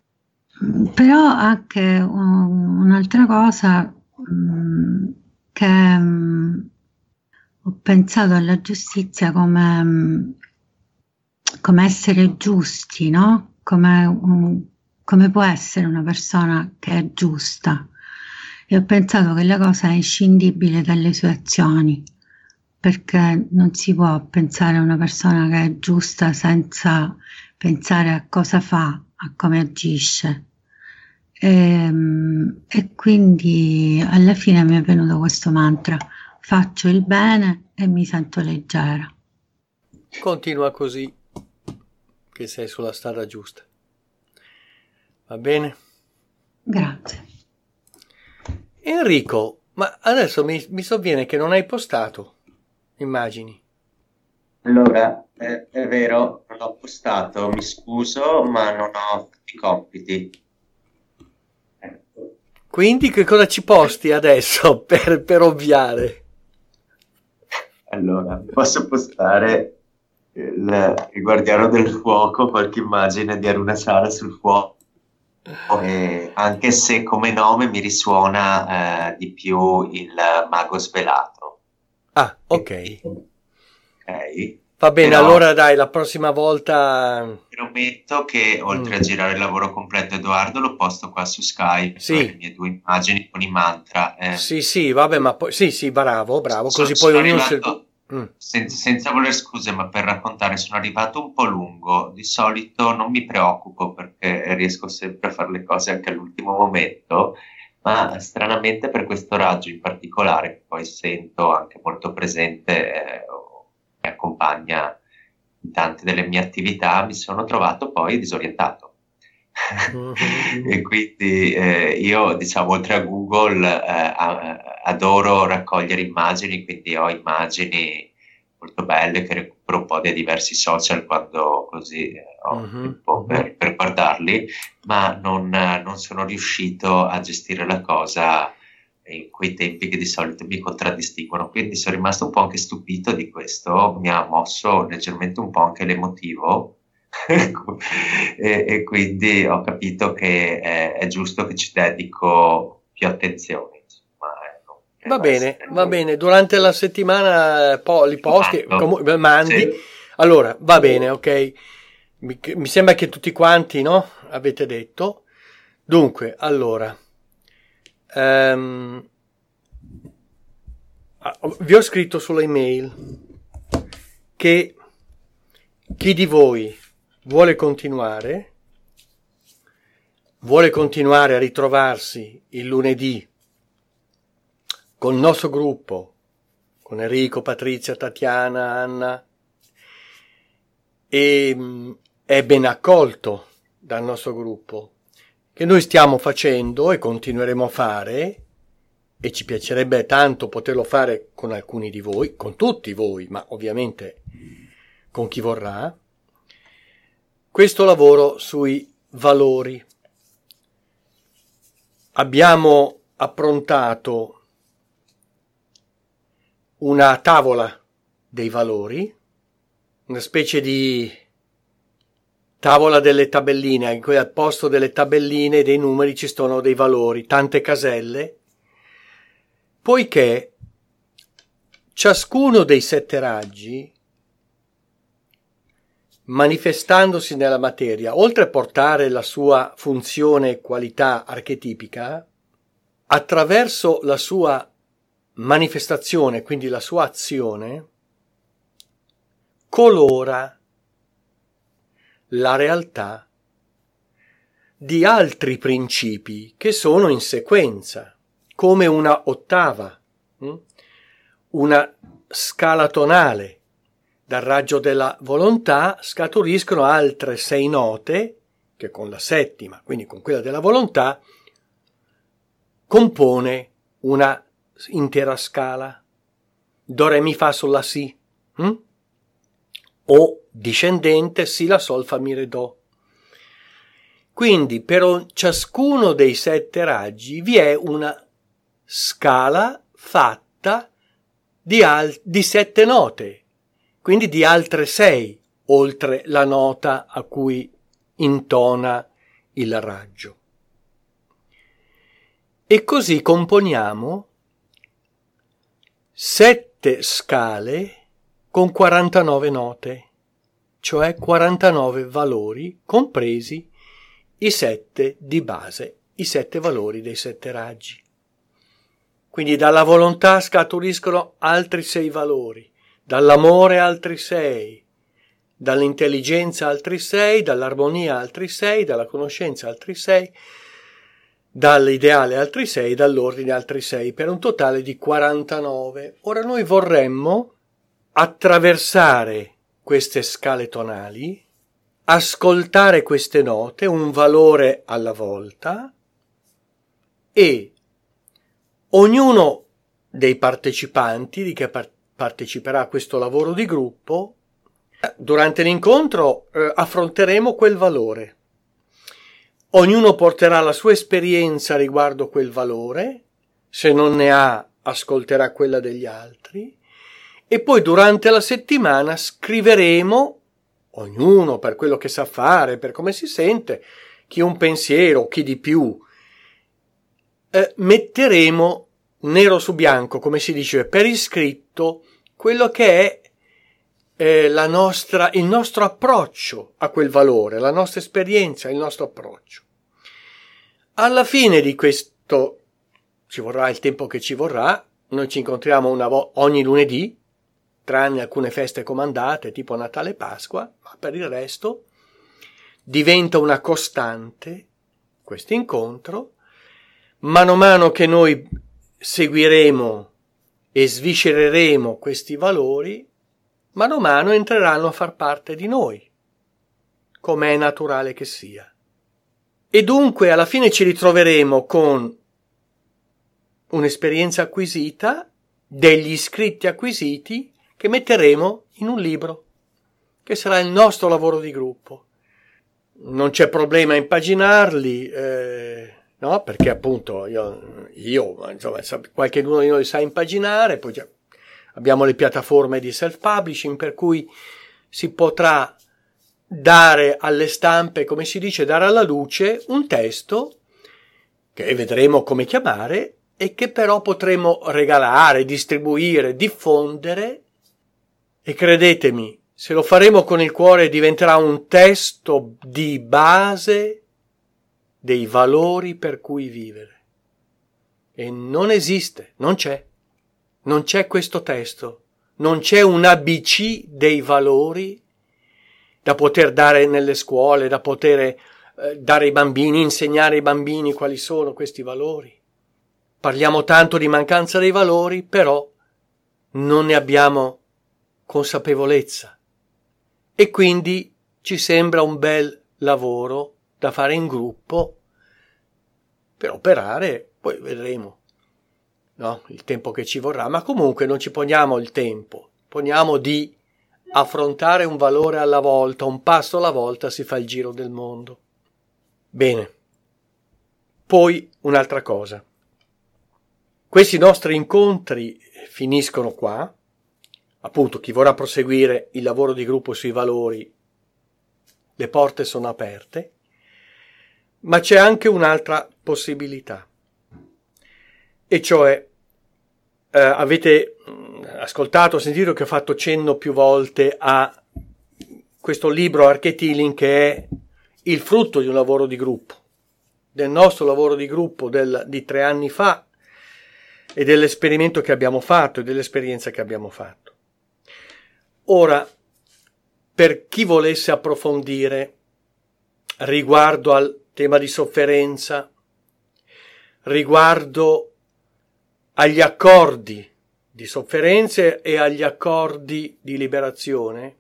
però anche un, un'altra cosa mh, che mh, ho pensato alla giustizia come, mh, come essere giusti, no? Come un Come può essere una persona che è giusta? E ho pensato che la cosa è inscindibile dalle sue azioni, perché non si può pensare a una persona che è giusta senza pensare a cosa fa, a come agisce. E, e quindi alla fine mi è venuto questo mantra: faccio il bene e mi sento leggera. Continua così, che sei sulla strada giusta. Va bene? Grazie. Enrico, ma adesso mi, mi sovviene che non hai postato immagini. Allora, è, è vero, non l'ho postato, mi scuso, ma non ho i compiti. Ecco. Quindi che cosa ci posti adesso per, per ovviare? Allora, posso postare il, il Guardiano del Fuoco, qualche immagine di Arunachala sul fuoco. Eh, anche se come nome mi risuona eh, di più il Mago Svelato. Ah, ok. Ok. Va bene, Però allora dai, la prossima volta... prometto che oltre Mm. a girare il lavoro completo Edoardo lo posto qua su Skype, Sì. le mie due immagini con i mantra. eh. Sì, sì, vabbè, ma poi... Sì, sì, bravo, bravo, Sono- così poi sono ognuno... si- arrivato- Mm. Senza, senza voler scuse, ma per raccontare sono arrivato un po' lungo. Di solito non mi preoccupo perché riesco sempre a fare le cose anche all'ultimo momento, ma stranamente per questo raggio in particolare, che poi sento anche molto presente, eh, o mi accompagna in tante delle mie attività, mi sono trovato poi disorientato. Mhm. E quindi eh, io, diciamo, oltre a Google, eh, a- adoro raccogliere immagini, quindi ho immagini molto belle che recupero un po' dai diversi social quando così eh, ho Mhm. tempo per, per guardarli, ma non, eh, non sono riuscito a gestire la cosa in quei tempi che di solito mi contraddistinguono. Quindi sono rimasto un po' anche stupito di questo, mi ha mosso leggermente un po' anche l'emotivo. e, e quindi ho capito che è, è giusto che ci dedico più attenzione. Insomma, eh, non Va deve bene, essere- va bene, durante la settimana po- li posti, Mando. comu- mandi. Sì. Allora, va bene, ok. Mi, mi sembra che tutti quanti, no? Avete detto. Dunque, allora. ehm, vi ho scritto sulla email che chi di voi vuole continuare, vuole continuare a ritrovarsi il lunedì con il nostro gruppo, con Enrico, Patrizia, Tatiana, Anna, e è ben accolto dal nostro gruppo, che noi stiamo facendo e continueremo a fare, e ci piacerebbe tanto poterlo fare con alcuni di voi, con tutti voi, ma ovviamente con chi vorrà, questo lavoro sui valori. Abbiamo approntato una tavola dei valori, una specie di tavola delle tabelline, in cui al posto delle tabelline e dei numeri ci sono dei valori, tante caselle, poiché ciascuno dei sette raggi, manifestandosi nella materia, oltre a portare la sua funzione e qualità archetipica, attraverso la sua manifestazione, quindi la sua azione, colora la realtà di altri principi che sono in sequenza, come una ottava, una scala tonale. Dal raggio della volontà scaturiscono altre sei note che con la settima, quindi con quella della volontà, compone una intera scala. Do, re, mi, fa, sol, la, si. Hm? O discendente, si, la, sol, fa, mi, re, do. Quindi per ciascuno dei sette raggi vi è una scala fatta di, al- di sette note, quindi di altre sei, oltre la nota a cui intona il raggio. E così componiamo sette scale con quarantanove note, cioè quarantanove valori, compresi i sette di base, i sette valori dei sette raggi. Quindi dalla volontà scaturiscono altri sei valori, dall'amore altri sei, dall'intelligenza altri sei, dall'armonia altri sei, dalla conoscenza altri sei, dall'ideale altri sei, dall'ordine altri sei, per un totale di quarantanove. Ora noi vorremmo attraversare queste scale tonali, ascoltare queste note, un valore alla volta, e ognuno dei partecipanti, di che par- parteciperà a questo lavoro di gruppo, durante l'incontro eh, affronteremo quel valore. Ognuno porterà la sua esperienza riguardo quel valore, se non ne ha ascolterà quella degli altri, e poi durante la settimana scriveremo, ognuno per quello che sa fare, per come si sente, chi un pensiero, chi di più, eh, metteremo nero su bianco, come si dice, per iscritto, quello che è eh, la nostra, il nostro approccio a quel valore, la nostra esperienza, il nostro approccio. Alla fine di questo, ci vorrà il tempo che ci vorrà, noi ci incontriamo una vo- ogni lunedì, tranne alcune feste comandate, tipo Natale e Pasqua, ma per il resto diventa una costante questo incontro. Mano a mano che noi seguiremo e sviscereremo questi valori, mano a mano entreranno a far parte di noi, come è naturale che sia. E dunque alla fine ci ritroveremo con un'esperienza acquisita, degli scritti acquisiti che metteremo in un libro, che sarà il nostro lavoro di gruppo. Non c'è problema a impaginarli, eh, no? Perché appunto io, io insomma, qualcuno di noi sa impaginare, poi già abbiamo le piattaforme di self-publishing per cui si potrà dare alle stampe, come si dice, dare alla luce un testo che vedremo come chiamare e che però potremo regalare, distribuire, diffondere, e credetemi, se lo faremo con il cuore diventerà un testo di base dei valori per cui vivere. E non esiste, non c'è. Non c'è questo testo, non c'è un A B C dei valori da poter dare nelle scuole, da poter eh, dare ai bambini, insegnare ai bambini quali sono questi valori. Parliamo tanto di mancanza dei valori, però non ne abbiamo consapevolezza e quindi ci sembra un bel lavoro da fare in gruppo per operare, poi vedremo, no? Il tempo che ci vorrà, ma comunque non ci poniamo il tempo, poniamo di affrontare un valore alla volta, un passo alla volta si fa il giro del mondo. Bene, poi un'altra cosa. Questi nostri incontri finiscono qua, appunto chi vorrà proseguire il lavoro di gruppo sui valori, le porte sono aperte, ma c'è anche un'altra possibilità, e cioè eh, avete ascoltato, sentito che ho fatto cenno più volte a questo libro Archetyling che è il frutto di un lavoro di gruppo, del nostro lavoro di gruppo del, di tre anni fa, e dell'esperimento che abbiamo fatto e dell'esperienza che abbiamo fatto. Ora, per chi volesse approfondire riguardo al tema di sofferenza, riguardo agli accordi di sofferenze e agli accordi di liberazione,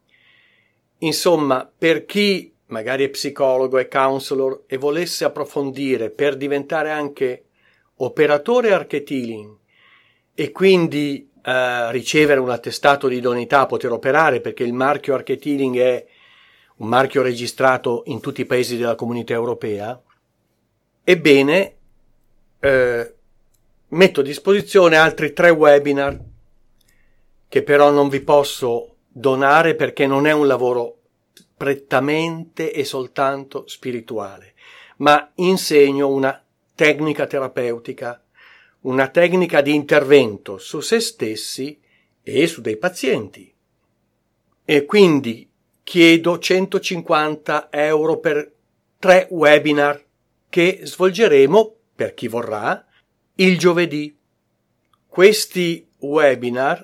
insomma, per chi magari è psicologo e counselor e volesse approfondire per diventare anche operatore Archetyling e quindi eh, ricevere un attestato di idoneità a poter operare, perché il marchio Archetyling è un marchio registrato in tutti i paesi della Comunità Europea, ebbene eh, metto a disposizione altri tre webinar che però non vi posso donare perché non è un lavoro prettamente e soltanto spirituale, ma insegno una tecnica terapeutica, una tecnica di intervento su se stessi e su dei pazienti. E quindi chiedo centocinquanta euro per tre webinar che svolgeremo, per chi vorrà, il giovedì. Questi webinar,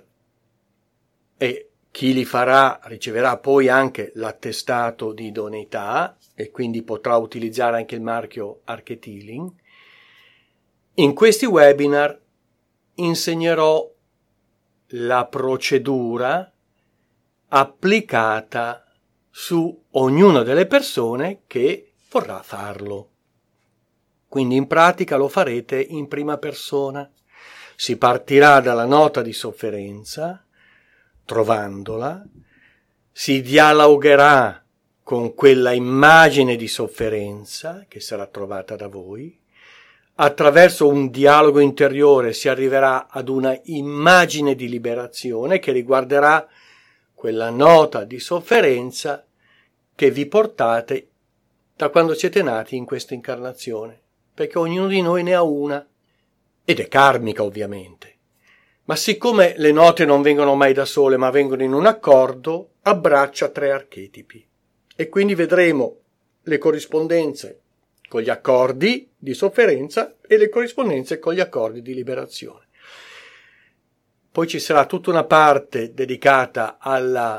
e chi li farà riceverà poi anche l'attestato di idoneità e quindi potrà utilizzare anche il marchio Archetyling. In questi webinar insegnerò la procedura applicata su ognuna delle persone che vorrà farlo. Quindi in pratica lo farete in prima persona. Si partirà dalla nota di sofferenza, trovandola, si dialogherà con quella immagine di sofferenza che sarà trovata da voi. Attraverso un dialogo interiore si arriverà ad una immagine di liberazione che riguarderà quella nota di sofferenza che vi portate da quando siete nati in questa incarnazione, perché ognuno di noi ne ha una, ed è karmica ovviamente. Ma siccome le note non vengono mai da sole, ma vengono in un accordo, abbraccia tre archetipi. E quindi vedremo le corrispondenze con gli accordi di sofferenza e le corrispondenze con gli accordi di liberazione. Poi ci sarà tutta una parte dedicata alla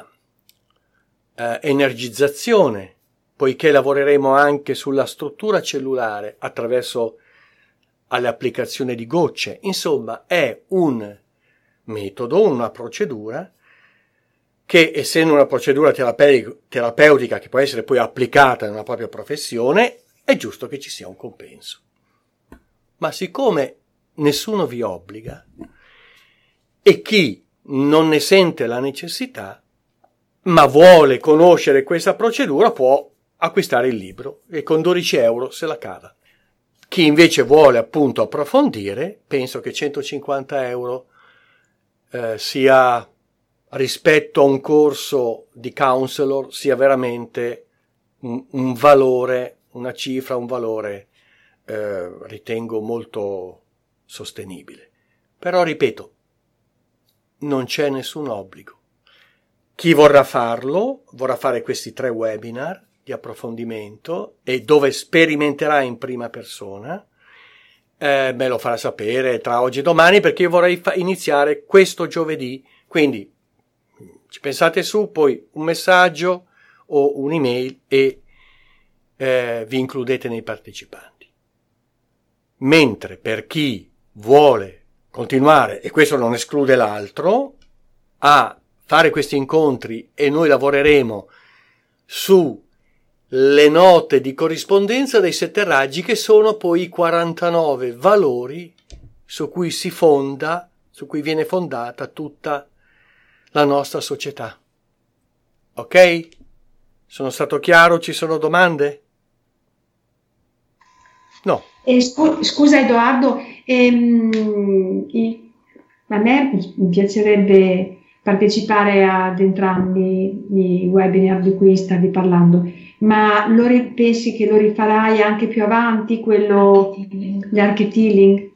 eh, energizzazione, poiché lavoreremo anche sulla struttura cellulare attraverso alle applicazioni di gocce. Insomma, è un metodo, una procedura che, essendo una procedura terape- terapeutica che può essere poi applicata nella propria professione, è giusto che ci sia un compenso. Ma siccome nessuno vi obbliga e chi non ne sente la necessità, ma vuole conoscere questa procedura, può acquistare il libro e con dodici euro se la cava. Chi invece vuole appunto approfondire, penso che centocinquanta euro eh, sia, rispetto a un corso di counselor, sia veramente un, un valore, una cifra, un valore eh, ritengo molto sostenibile. Però ripeto, non c'è nessun obbligo. Chi vorrà farlo, vorrà fare questi tre webinar di approfondimento e dove sperimenterà in prima persona, eh, me lo farà sapere tra oggi e domani, perché io vorrei fa- iniziare questo giovedì. Quindi ci pensate su, poi un messaggio o un'email e eh, vi includete nei partecipanti. Mentre per chi vuole continuare, e questo non esclude l'altro, a fare questi incontri, e noi lavoreremo su le note di corrispondenza dei sette raggi, che sono poi i quarantanove valori su cui si fonda, su cui viene fondata tutta la nostra società. Ok? Sono stato chiaro? Ci sono domande? No. Eh, scu- scusa Edoardo, ehm, i- a me mi piacerebbe partecipare ad entrambi i webinar di cui stavi parlando, ma lo ri- pensi che lo rifarai anche più avanti, quello di archetyling?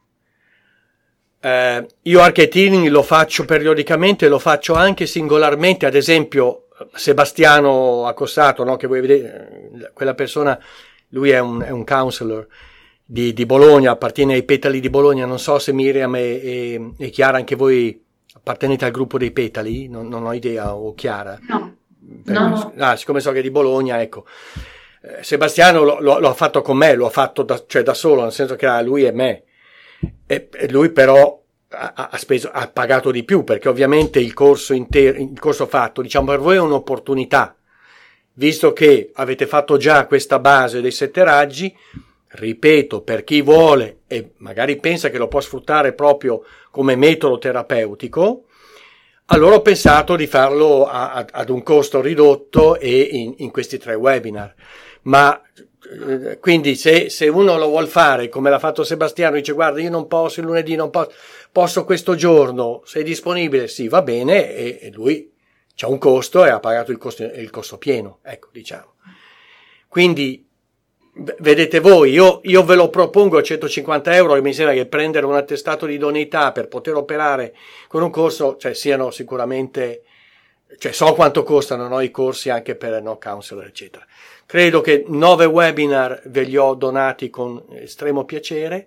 Eh, io archetyling lo faccio periodicamente, lo faccio anche singolarmente. Ad esempio Sebastiano Accostato, no, che voi vedete, quella persona, lui è un, è un counselor di, di Bologna, appartiene ai Petali di Bologna. Non so se Miriam e, e, e Chiara, anche voi appartenete al gruppo dei Petali, non, non ho idea, o Chiara? No. Per, No. Ah, siccome so che è di Bologna, ecco. Eh, Sebastiano lo, lo, lo ha fatto con me, lo ha fatto da, cioè da solo, nel senso che era lui e me. E, e lui però ha, ha, speso, ha pagato di più, perché ovviamente il corso intero, il corso fatto, diciamo, per voi è un'opportunità, visto che avete fatto già questa base dei sette raggi. Ripeto, per chi vuole e magari pensa che lo può sfruttare proprio come metodo terapeutico, allora ho pensato di farlo a, a, ad un costo ridotto e in, in questi tre webinar. Ma eh, quindi se, se uno lo vuol fare come l'ha fatto Sebastiano, dice guarda io non posso il lunedì, non posso, posso questo giorno, sei disponibile? Sì, va bene, e, e lui c'ha un costo e ha pagato il costo, il costo pieno, ecco, diciamo. Quindi vedete voi, io, io ve lo propongo a centocinquanta euro, e mi sembra che prendere un attestato di idoneità per poter operare con un corso, cioè siano sicuramente, cioè so quanto costano, no, i corsi anche per no counselor eccetera. Credo che nove webinar ve li ho donati con estremo piacere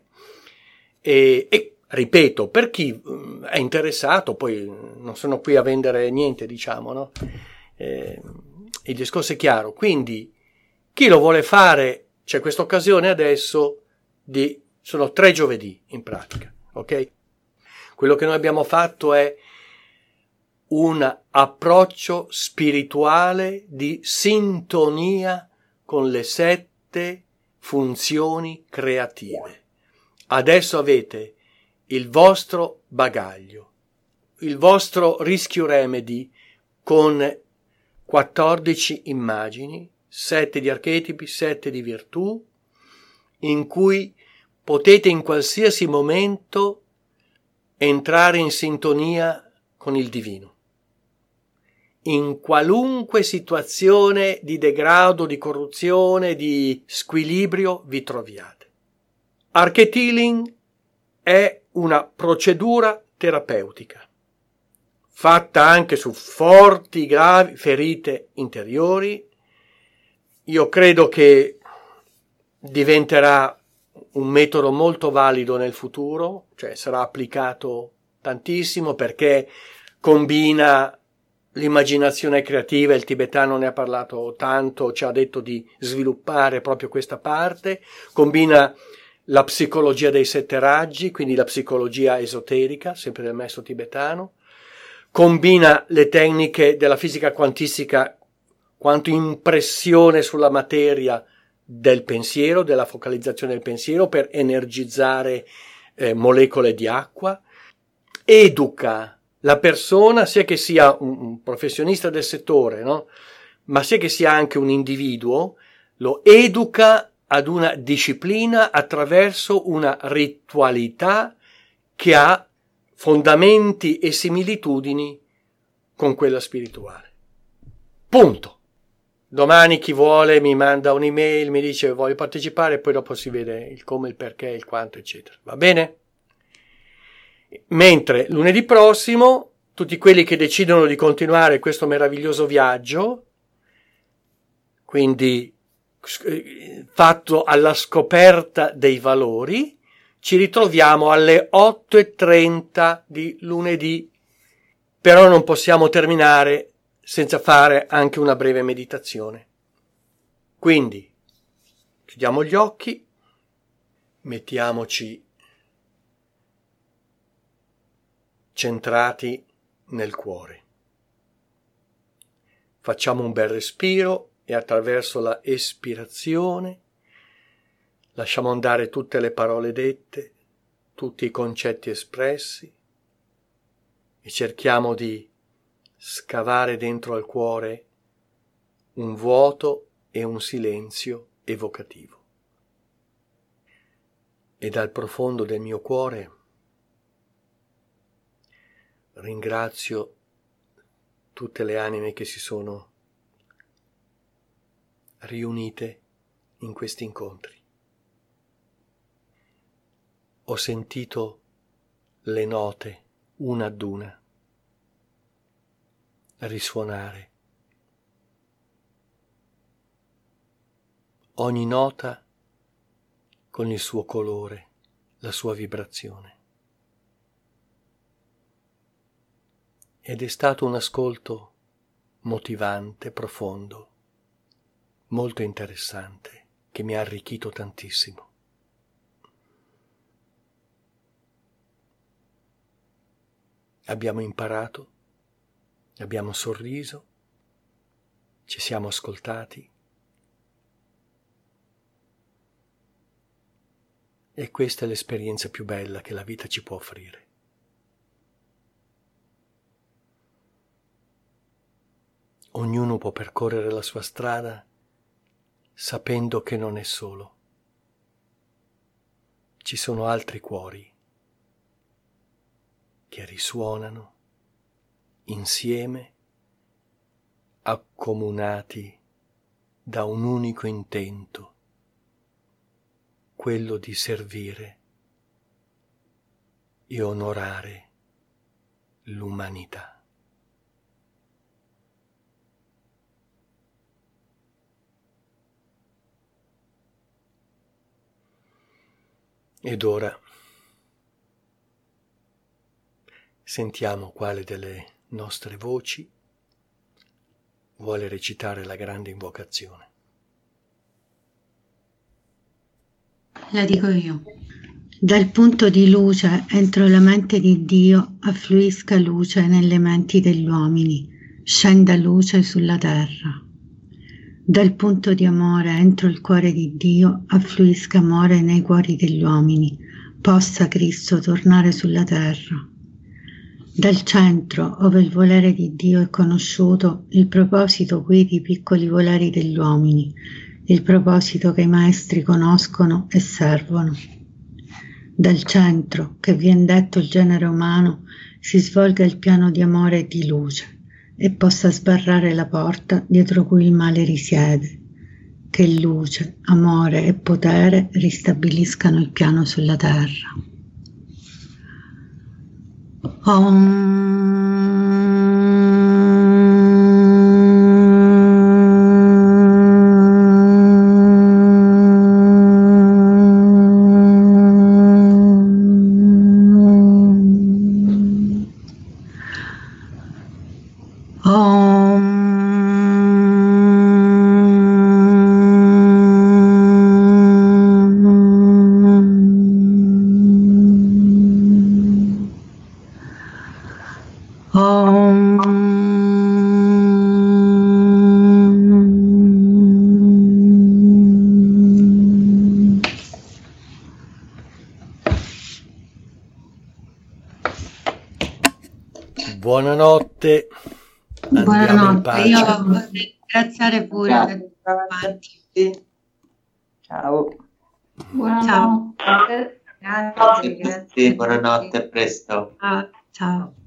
e, e ripeto, per chi è interessato, poi non sono qui a vendere niente, diciamo, no? Eh, il discorso è chiaro, quindi chi lo vuole fare, c'è questa occasione adesso di, sono tre giovedì in pratica, ok? Quello che noi abbiamo fatto è un approccio spirituale di sintonia con le sette funzioni creative. Adesso avete il vostro bagaglio, il vostro rischio remedy con quattordici immagini, sette di archetipi, sette di virtù, in cui potete in qualsiasi momento entrare in sintonia con il divino. In qualunque situazione di degrado, di corruzione, di squilibrio vi troviate. Archetyling è una procedura terapeutica, fatta anche su forti, gravi ferite interiori. Io credo che diventerà un metodo molto valido nel futuro, cioè sarà applicato tantissimo perché combina l'immaginazione creativa. Il tibetano ne ha parlato tanto, ci ha detto di sviluppare proprio questa parte, combina la psicologia dei sette raggi, quindi la psicologia esoterica, sempre del maestro tibetano, combina le tecniche della fisica quantistica quanto impressione sulla materia del pensiero, della focalizzazione del pensiero per energizzare eh, molecole di acqua, educa la persona, sia che sia un, un professionista del settore, no? Ma sia che sia anche un individuo, lo educa ad una disciplina attraverso una ritualità che ha fondamenti e similitudini con quella spirituale. Punto. Domani chi vuole mi manda un'email, mi dice voglio partecipare e poi dopo si vede il come, il perché, il quanto, eccetera. Va bene? Mentre lunedì prossimo tutti quelli che decidono di continuare questo meraviglioso viaggio, quindi fatto alla scoperta dei valori, ci ritroviamo alle otto e trenta di lunedì, però non possiamo terminare senza fare anche una breve meditazione. Quindi chiudiamo gli occhi, mettiamoci centrati nel cuore. Facciamo un bel respiro e attraverso la espirazione lasciamo andare tutte le parole dette, tutti i concetti espressi e cerchiamo di scavare dentro al cuore un vuoto e un silenzio evocativo. E dal profondo del mio cuore ringrazio tutte le anime che si sono riunite in questi incontri. Ho sentito le note una ad una risuonare. Ogni nota con il suo colore, la sua vibrazione. Ed è stato un ascolto motivante, profondo, molto interessante, che mi ha arricchito tantissimo. Abbiamo imparato, abbiamo sorriso, ci siamo ascoltati e questa è l'esperienza più bella che la vita ci può offrire. Ognuno può percorrere la sua strada sapendo che non è solo. Ci sono altri cuori che risuonano insieme, accomunati da un unico intento, quello di servire e onorare l'umanità. Ed ora sentiamo quale delle nostre voci vuole recitare la grande invocazione. La dico io. Dal punto di luce entro la mente di Dio affluisca luce nelle menti degli uomini, scenda luce sulla terra. Dal punto di amore entro il cuore di Dio affluisca amore nei cuori degli uomini, possa Cristo tornare sulla terra. Dal centro, ove il volere di Dio è conosciuto, il proposito guidi i piccoli voleri degli uomini, il proposito che i maestri conoscono e servono. Dal centro, che vien detto il genere umano, si svolga il piano di amore e di luce, e possa sbarrare la porta dietro cui il male risiede, che luce, amore e potere ristabiliscano il piano sulla terra. Om. Buonanotte. Buonanotte. Io vorrei ringraziare pure Grazie. quanti. Ciao. Buonanotte. Grazie, grazie. Sì, buonanotte, a presto. Ciao. Ciao.